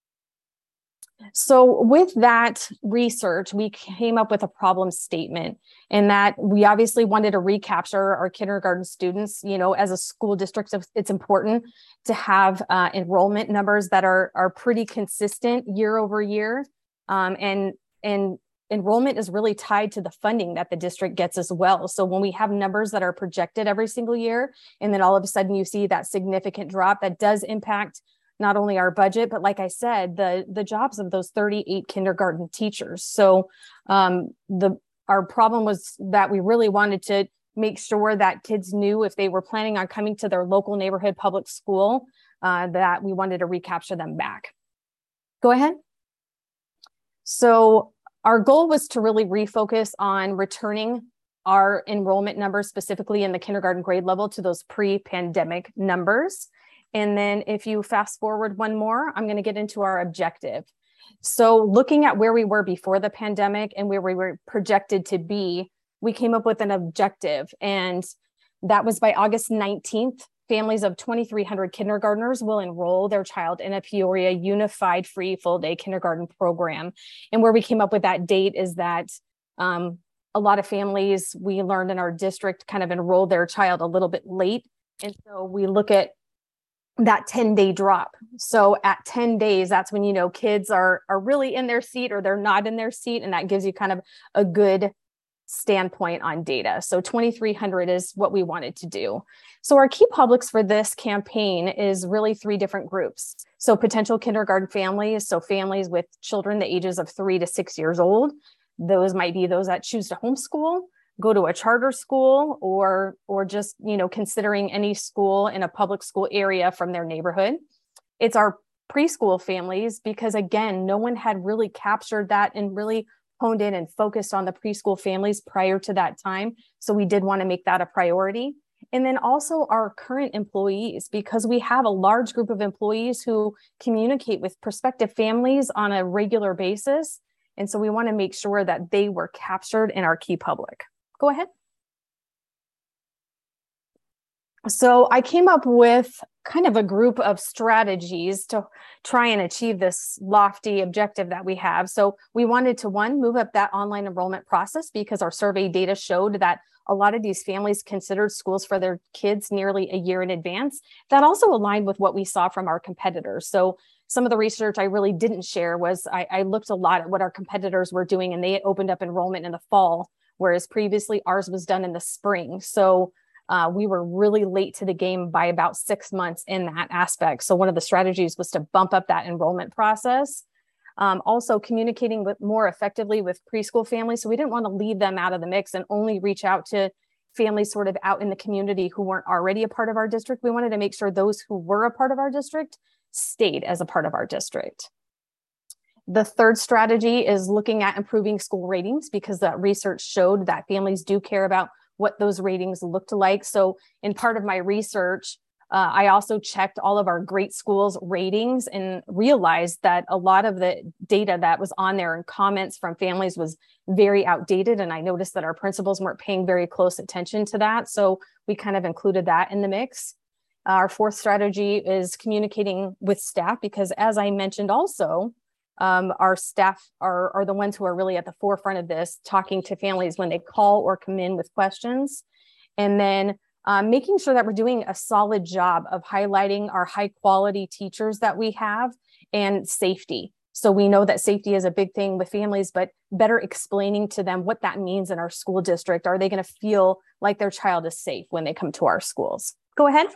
So with that research, we came up with a problem statement, in that we obviously wanted to recapture our kindergarten students. You know, as a school district, it's important to have uh, enrollment numbers that are, are pretty consistent year over year. Um, and, and enrollment is really tied to the funding that the district gets as well. So when we have numbers that are projected every single year, and then all of a sudden you see that significant drop, that does impact not only our budget, but like I said, the, the jobs of those thirty-eight kindergarten teachers. So um, the our problem was that we really wanted to make sure that kids knew if they were planning on coming to their local neighborhood public school, uh, that we wanted to recapture them back. Go ahead. So our goal was to really refocus on returning our enrollment numbers, specifically in the kindergarten grade level, to those pre-pandemic numbers. And then if you fast forward one more, I'm going to get into our objective. So looking at where we were before the pandemic and where we were projected to be, we came up with an objective. And that was by August nineteenth, families of twenty-three hundred kindergartners will enroll their child in a Peoria unified free full day kindergarten program. And where we came up with that date is that um, a lot of families, we learned in our district, kind of enroll their child a little bit late. And so we look at that ten day drop. So at ten days, that's when, you know, kids are, are really in their seat or they're not in their seat. And that gives you kind of a good standpoint on data. So twenty-three hundred is what we wanted to do. So our key publics for this campaign is really three different groups. So potential kindergarten families, so families with children the ages of three to six years old. Those might be those that choose to homeschool, go to a charter school, or, or just, you know, considering any school in a public school area from their neighborhood. It's our preschool families, because again, no one had really captured that and really honed in and focused on the preschool families prior to that time. So we did want to make that a priority. And then also our current employees, because we have a large group of employees who communicate with prospective families on a regular basis. And so we want to make sure that they were captured in our key public. Go ahead. So I came up with kind of a group of strategies to try and achieve this lofty objective that we have. So we wanted to, one, move up that online enrollment process, because our survey data showed that a lot of these families considered schools for their kids nearly a year in advance. That also aligned with what we saw from our competitors. So some of the research I really didn't share was I, I looked a lot at what our competitors were doing, and they had opened up enrollment in the fall, whereas previously ours was done in the spring. So uh, we were really late to the game by about six months in that aspect. So one of the strategies was to bump up that enrollment process. Um, also communicating with more effectively with preschool families. So we didn't want to leave them out of the mix and only reach out to families sort of out in the community who weren't already a part of our district. We wanted to make sure those who were a part of our district stayed as a part of our district. The third strategy is looking at improving school ratings, because that research showed that families do care about what those ratings looked like. So in part of my research, uh, I also checked all of our great schools ratings and realized that a lot of the data that was on there and comments from families was very outdated. And I noticed that our principals weren't paying very close attention to that. So we kind of included that in the mix. Our fourth strategy is communicating with staff, because as I mentioned also, Um, our staff are, are the ones who are really at the forefront of this, talking to families when they call or come in with questions. And then um, making sure that we're doing a solid job of highlighting our high quality teachers that we have and safety. So we know that safety is a big thing with families, but better explaining to them what that means in our school district. Are they going to feel like their child is safe when they come to our schools? Go ahead.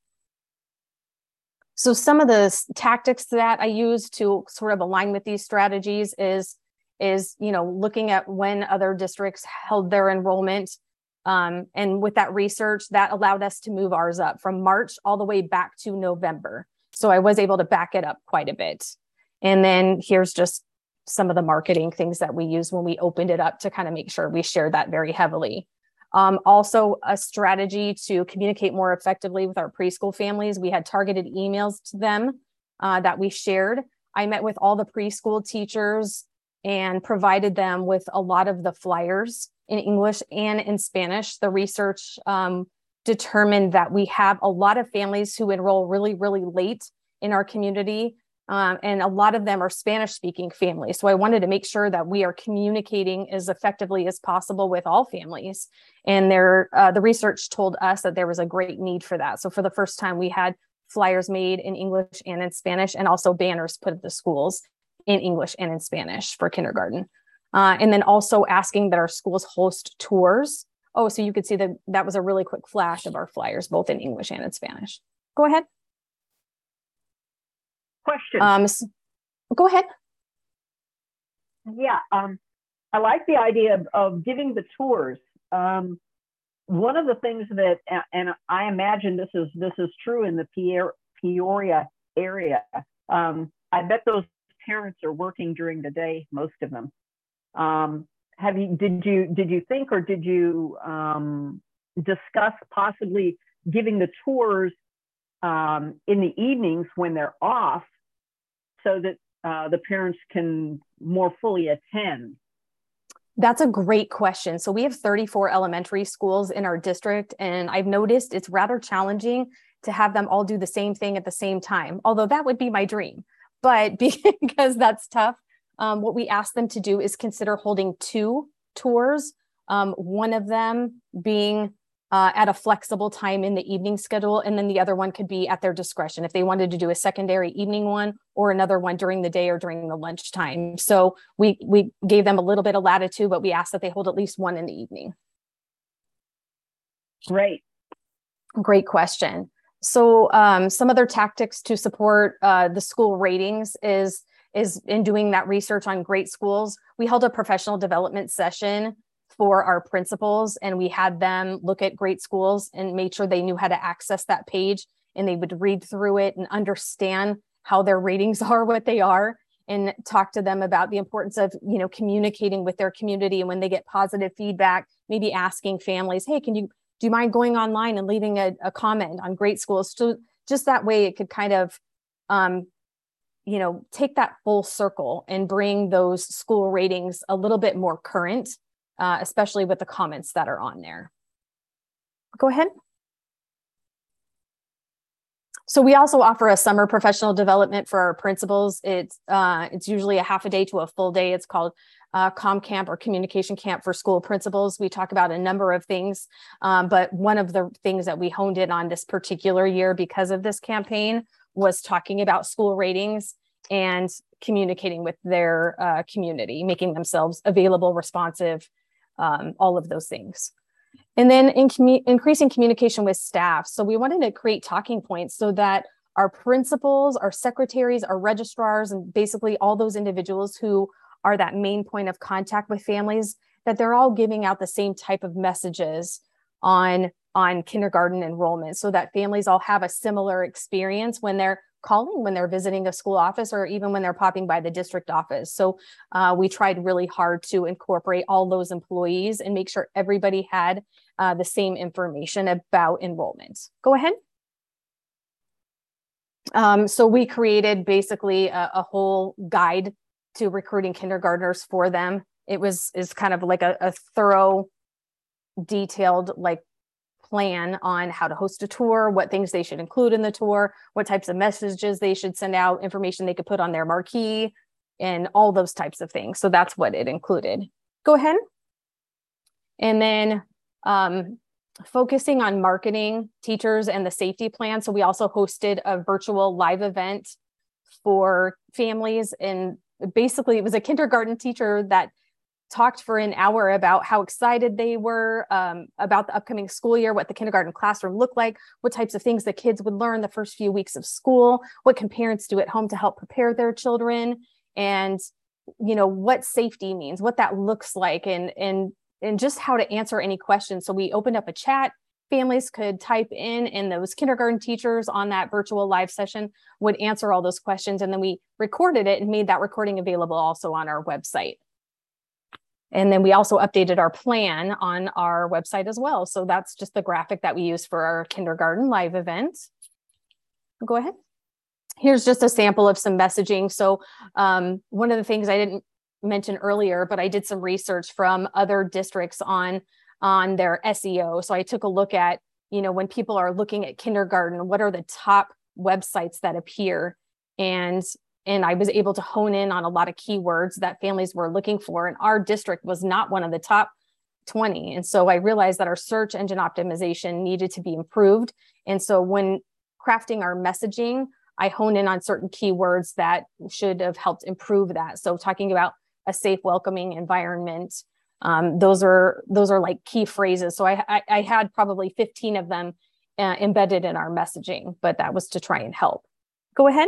So some of the tactics that I use to sort of align with these strategies is, is you know, looking at when other districts held their enrollment. Um, and with that research, that allowed us to move ours up from March all the way back to November. So I was able to back it up quite a bit. And then here's just some of the marketing things that we used when we opened it up to kind of make sure we shared that very heavily. Um, also, a strategy to communicate more effectively with our preschool families. We had targeted emails to them uh, that we shared. I met with all the preschool teachers and provided them with a lot of the flyers in English and in Spanish. The research um, determined that we have a lot of families who enroll really, really late in our community. Um, and a lot of them are Spanish-speaking families. So I wanted to make sure that we are communicating as effectively as possible with all families. And there, uh, the research told us that there was a great need for that. So for the first time, we had flyers made in English and in Spanish, and also banners put at the schools in English and in Spanish for kindergarten. Uh, and then also asking that our schools host tours. Oh, so you could see that that was a really quick flash of our flyers, both in English and in Spanish. Go ahead. Question. Um, so, go ahead. Yeah, um, I like the idea of, of giving the tours. Um, one of the things that, and I imagine this is this is true in the Peoria area. Um, I bet those parents are working during the day, most of them. Um, have you did you did you think or did you um, discuss possibly giving the tours um, in the evenings when they're off, so that uh, the parents can more fully attend? That's a great question. So we have thirty-four elementary schools in our district, and I've noticed it's rather challenging to have them all do the same thing at the same time, although that would be my dream. But because that's tough, um, what we ask them to do is consider holding two tours, um, one of them being Uh, at a flexible time in the evening schedule, and then the other one could be at their discretion if they wanted to do a secondary evening one or another one during the day or during the lunchtime. So we we gave them a little bit of latitude, but we asked that they hold at least one in the evening. Great. Great question. So um, some other tactics to support uh, the school ratings is, is in doing that research on great schools. We held a professional development session for our principals, and we had them look at great schools and made sure they knew how to access that page, and they would read through it and understand how their ratings are what they are, and talk to them about the importance of, you know, communicating with their community. And when they get positive feedback, maybe asking families, hey, can you, do you mind going online and leaving a, a comment on great schools? So just that way it could kind of, um, you know, take that full circle and bring those school ratings a little bit more current, Uh, especially with the comments that are on there. Go ahead. So we also offer a summer professional development for our principals. It's uh, it's usually a half a day to a full day. It's called uh, Com Camp or Communication Camp for school principals. We talk about a number of things, um, but one of the things that we honed in on this particular year because of this campaign was talking about school ratings and communicating with their uh, community, making themselves available, responsive, um, all of those things. And then in commu- increasing communication with staff. So we wanted to create talking points so that our principals, our secretaries, our registrars, and basically all those individuals who are that main point of contact with families, that they're all giving out the same type of messages on, on kindergarten enrollment, so that families all have a similar experience when they're calling, when they're visiting a school office, or even when they're popping by the district office. So uh, we tried really hard to incorporate all those employees and make sure everybody had uh, the same information about enrollment. Go ahead. Um, so we created basically a, a whole guide to recruiting kindergartners for them. It was is kind of like a, a thorough, detailed like plan on how to host a tour, what things they should include in the tour, what types of messages they should send out, information they could put on their marquee, and all those types of things. So that's what it included. Go ahead. And then um, focusing on marketing, teachers, and the safety plan. So we also hosted a virtual live event for families. And basically it was a kindergarten teacher that talked for an hour about how excited they were um, about the upcoming school year, what the kindergarten classroom looked like, what types of things the kids would learn the first few weeks of school, what can parents do at home to help prepare their children, and you know what safety means, what that looks like, and and and just how to answer any questions. So we opened up a chat. Families could type in, and those kindergarten teachers on that virtual live session would answer all those questions. And then we recorded it and made that recording available also on our website. And then we also updated our plan on our website as well. So that's just the graphic that we use for our kindergarten live event. Go ahead. Here's just a sample of some messaging. So um, one of the things I didn't mention earlier, but I did some research from other districts on, on their S E O. So I took a look at, you know, when people are looking at kindergarten, what are the top websites that appear? And, and I was able to hone in on a lot of keywords that families were looking for. And our district was not one of the top twenty. And so I realized that our search engine optimization needed to be improved. And so when crafting our messaging, I honed in on certain keywords that should have helped improve that. So talking about a safe, welcoming environment, um, those are those are like key phrases. So I, I, I had probably fifteen of them uh, embedded in our messaging, but that was to try and help. Go ahead.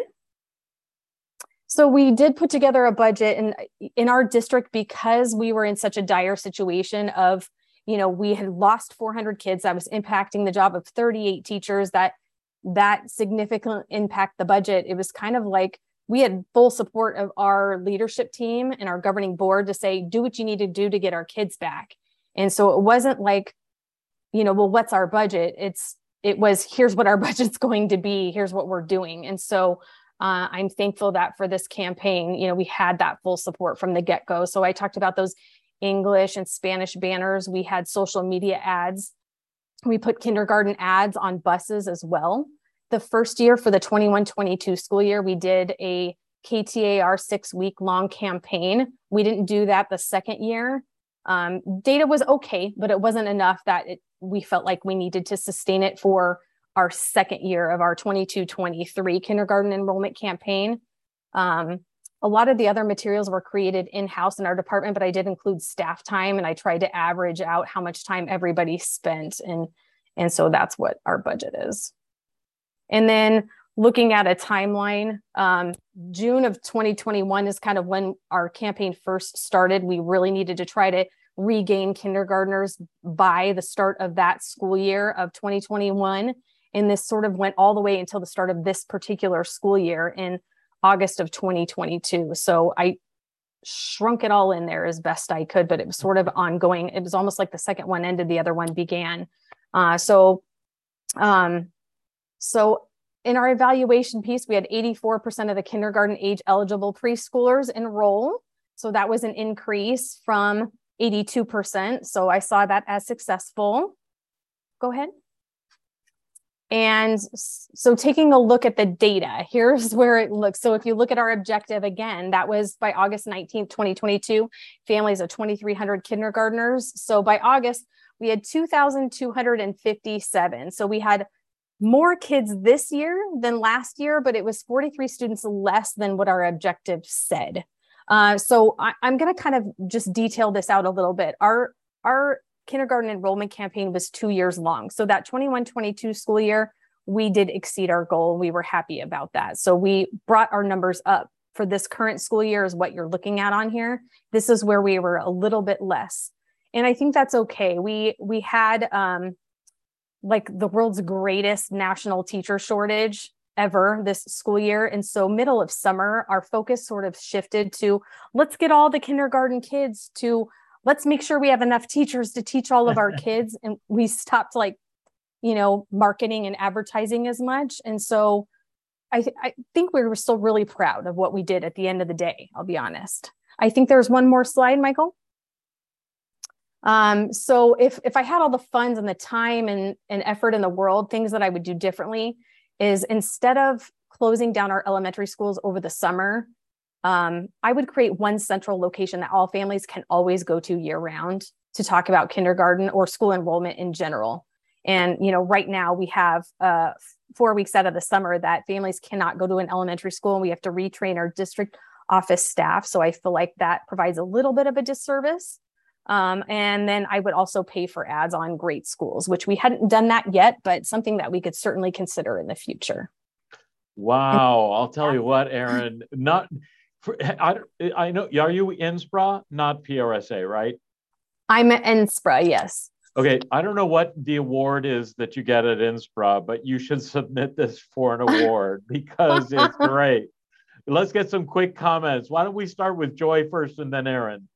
So we did put together a budget in, in our district because we were in such a dire situation of, you know, we had lost four hundred kids. That was impacting the job of thirty-eight teachers. That that significantly impact the budget. It was kind of like we had full support of our leadership team and our governing board to say, do what you need to do to get our kids back. And so it wasn't like, you know, well, what's our budget? It's, it was, here's what our budget's going to be. Here's what we're doing. And so uh, I'm thankful that for this campaign, you know, we had that full support from the get-go. So I talked about those English and Spanish banners. We had social media ads. We put kindergarten ads on buses as well. The first year for the twenty-one twenty-two school year, we did a K T A R six week long campaign. We didn't do that the second year. Um, data was okay, but it wasn't enough that it, we felt like we needed to sustain it for our second year of our twenty-two twenty-three kindergarten enrollment campaign. Um, a lot of the other materials were created in-house in our department, but I did include staff time and I tried to average out how much time everybody spent. And, and so that's what our budget is. And then looking at a timeline, um, June of twenty twenty-one is kind of when our campaign first started. We really needed to try to regain kindergartners by the start of that school year of twenty twenty-one. And this sort of went all the way until the start of this particular school year in August of twenty twenty-two. So I shrunk it all in there as best I could, but it was sort of ongoing. It was almost like the second one ended, the other one began. Uh, so, um, so in our evaluation piece, we had eighty-four percent of the kindergarten age eligible preschoolers enroll. So that was an increase from eighty-two percent. So I saw that as successful. Go ahead. And so taking a look at the data, here's where it looks. So if you look at our objective again, that was by August nineteenth, twenty twenty-two, families of twenty-three hundred kindergartners. So by August, we had two thousand two hundred fifty-seven. So we had more kids this year than last year, but it was forty-three students less than what our objective said. Uh, so I, I'm going to kind of just detail this out a little bit. Our, our kindergarten enrollment campaign was two years long. So that twenty-one twenty-two school year, we did exceed our goal. We were happy about that. So we brought our numbers up for this current school year is what you're looking at on here. This is where we were a little bit less. And I think that's okay. We, we had um, like the world's greatest national teacher shortage ever this school year. And so middle of summer, our focus sort of shifted to, let's get all the kindergarten kids to, let's make sure we have enough teachers to teach all of our kids. And we stopped like, you know, marketing and advertising as much. And so I, th- I think we were still really proud of what we did at the end of the day. I'll be honest. I think there's one more slide, Michael. Um, so if, if I had all the funds and the time and, and effort in the world, things that I would do differently is instead of closing down our elementary schools over the summer, um, I would create one central location that all families can always go to year round to talk about kindergarten or school enrollment in general. And, you know, right now we have uh, four weeks out of the summer that families cannot go to an elementary school and we have to retrain our district office staff. So I feel like that provides a little bit of a disservice. Um, and then I would also pay for ads on great schools, which we hadn't done that yet, but something that we could certainly consider in the future. Wow. I'll tell you what, Erin, not for, I, I know, are you N S P R A, not P R S A, right? I'm at N S P R A, yes. Okay. I don't know what the award is that you get at N S P R A, but you should submit this for an award because it's great. Let's get some quick comments. Why don't we start with Joy first and then Erin?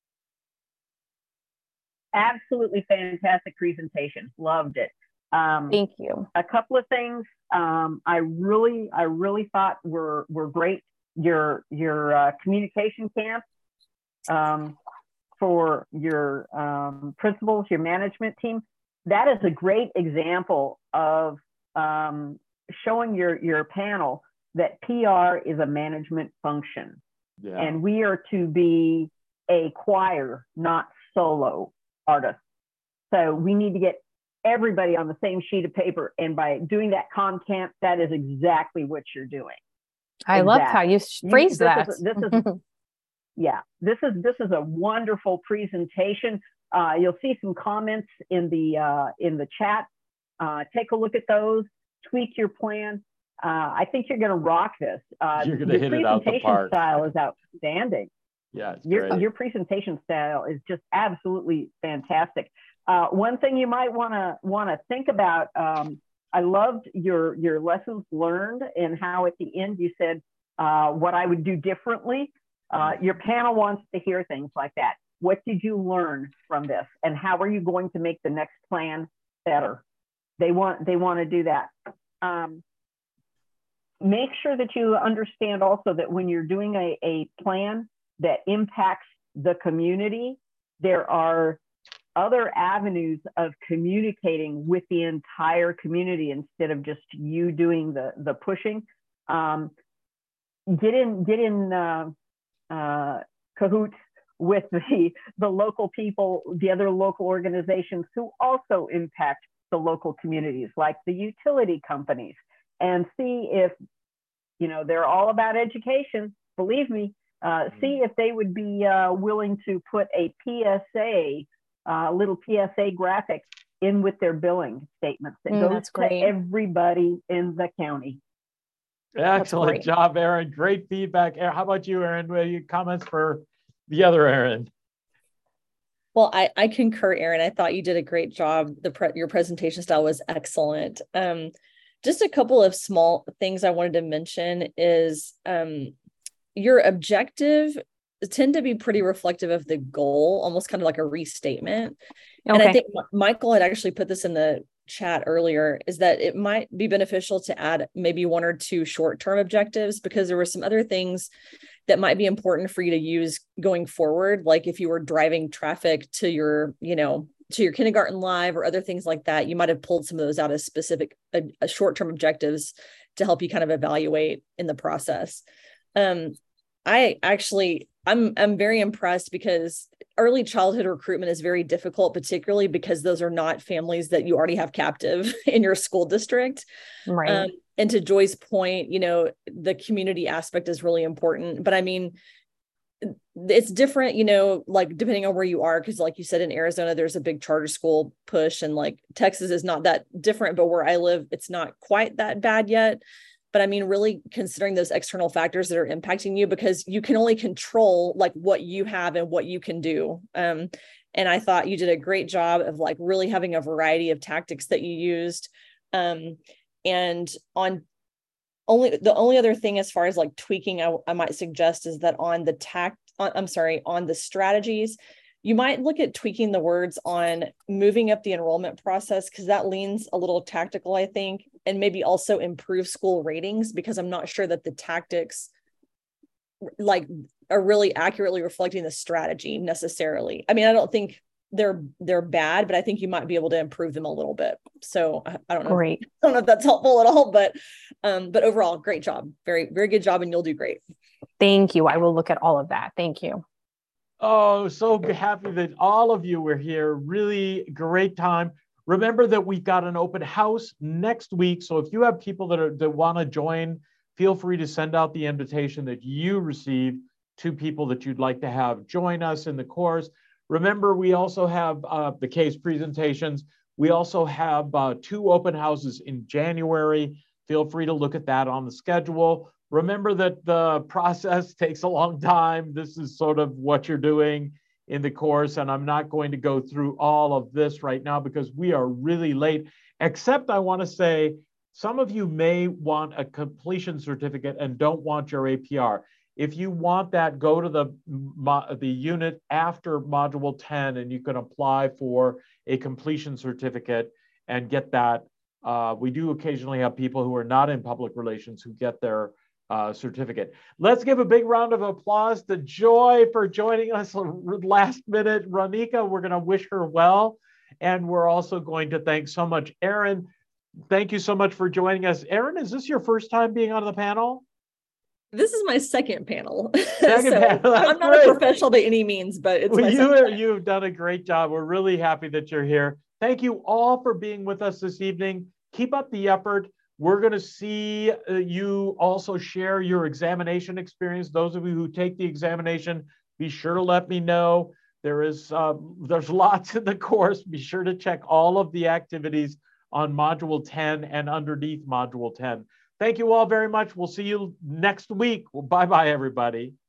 Absolutely fantastic presentation. Loved it. Um, Thank you. A couple of things um, I really, I really thought were were great. Your your uh, communication camp um, for your um, principals, your management team, that is a great example of um, showing your, your panel that P R is a management function. Yeah. And we are to be a choir, not solo artists. So we need to get everybody on the same sheet of paper. And by doing that ComCamp, that is exactly what you're doing. I exactly. love how you phrased you, that. Is, this is, yeah, this is, this is a wonderful presentation. Uh, you'll see some comments in the, uh, in the chat. Uh, take a look at those, tweak your plan. Uh, I think you're going to rock this. Uh, you're going to hit it out the park. Your presentation style is outstanding. Yeah, it's your, great. Your presentation style is just absolutely fantastic. Uh, one thing you might want to want to think about. Um, I loved your your lessons learned and how at the end you said uh, what I would do differently. Uh, your panel wants to hear things like that. What did you learn from this, and how are you going to make the next plan better? They want they want to do that. Um, Make sure that you understand also that when you're doing a, a plan that impacts the community, there are other avenues of communicating with the entire community instead of just you doing the, the pushing. Um, get in, get in uh, uh, cahoots with the, the local people, the other local organizations who also impact the local communities, like the utility companies. And see if, you know, they're all about education, believe me, uh, see if they would be uh, willing to put a P S A, a uh, little P S A graphic in with their billing statements that mm, goes to great. everybody in the county. Excellent job, Erin. Great feedback. How about you, Erin? What are your comments for the other Erin? Well, I, I concur, Erin. I thought you did a great job. The pre your presentation style was excellent. Um, Just a couple of small things I wanted to mention is um, your objective tend to be pretty reflective of the goal, almost kind of like a restatement. Okay. And I think Michael had actually put this in the chat earlier, is that it might be beneficial to add maybe one or two short-term objectives, because there were some other things that might be important for you to use going forward. Like if you were driving traffic to your, you know, to your kindergarten live or other things like that, you might have pulled some of those out as specific uh, short-term objectives to help you kind of evaluate in the process. Um, I actually, I'm, I'm very impressed because early childhood recruitment is very difficult, particularly because those are not families that you already have captive in your school district. Right. Um, and to Joy's point, you know, the community aspect is really important, but I mean, it's different, you know, like depending on where you are, because like you said, in Arizona, there's a big charter school push, and like Texas is not that different, but where I live, it's not quite that bad yet. But I mean, really considering those external factors that are impacting you, because you can only control like what you have and what you can do. Um, and I thought you did a great job of like really having a variety of tactics that you used. Um, and on Only the only other thing as far as like tweaking, I, I might suggest is that on the tact, on, I'm sorry, on the strategies, you might look at tweaking the words on moving up the enrollment process, because that leans a little tactical, I think, and maybe also improve school ratings, because I'm not sure that the tactics like are really accurately reflecting the strategy necessarily. I mean, I don't think they're they're bad, but I think you might be able to improve them a little bit. So I, I don't know. Great. If, I don't know if that's helpful at all, but um, but overall, great job. Very, very good job, and you'll do great. Thank you. I will look at all of that. Thank you. Oh, so happy that all of you were here. Really great time. Remember that we've got an open house next week. So if you have people that are that want to join, feel free to send out the invitation that you received to people that you'd like to have join us in the course. Remember, we also have uh, the case presentations. We also have uh, two open houses in January. Feel free to look at that on the schedule. Remember that the process takes a long time. This is sort of what you're doing in the course, and I'm not going to go through all of this right now because we are really late, except I want to say some of you may want a completion certificate and don't want your A P R. If you want that, go to the, the unit after Module ten and you can apply for a completion certificate and get that. Uh, we do occasionally have people who are not in public relations who get their uh, certificate. Let's give a big round of applause to Joy for joining us last minute. Ronika, we're going to wish her well. And we're also going to thank so much Erin. Thank you so much for joining us. Erin, is this your first time being on the panel? This is my second panel. Second so panel. I'm not great. a professional by any means, but it's well, my you second are, time. You've done a great job. We're really happy that you're here. Thank you all for being with us this evening. Keep up the effort. We're going to see uh, you also share your examination experience. Those of you who take the examination, be sure to let me know. There is uh, there's lots in the course. Be sure to check all of the activities on Module ten and underneath Module ten. Thank you all very much. We'll see you next week. Well, bye-bye, everybody.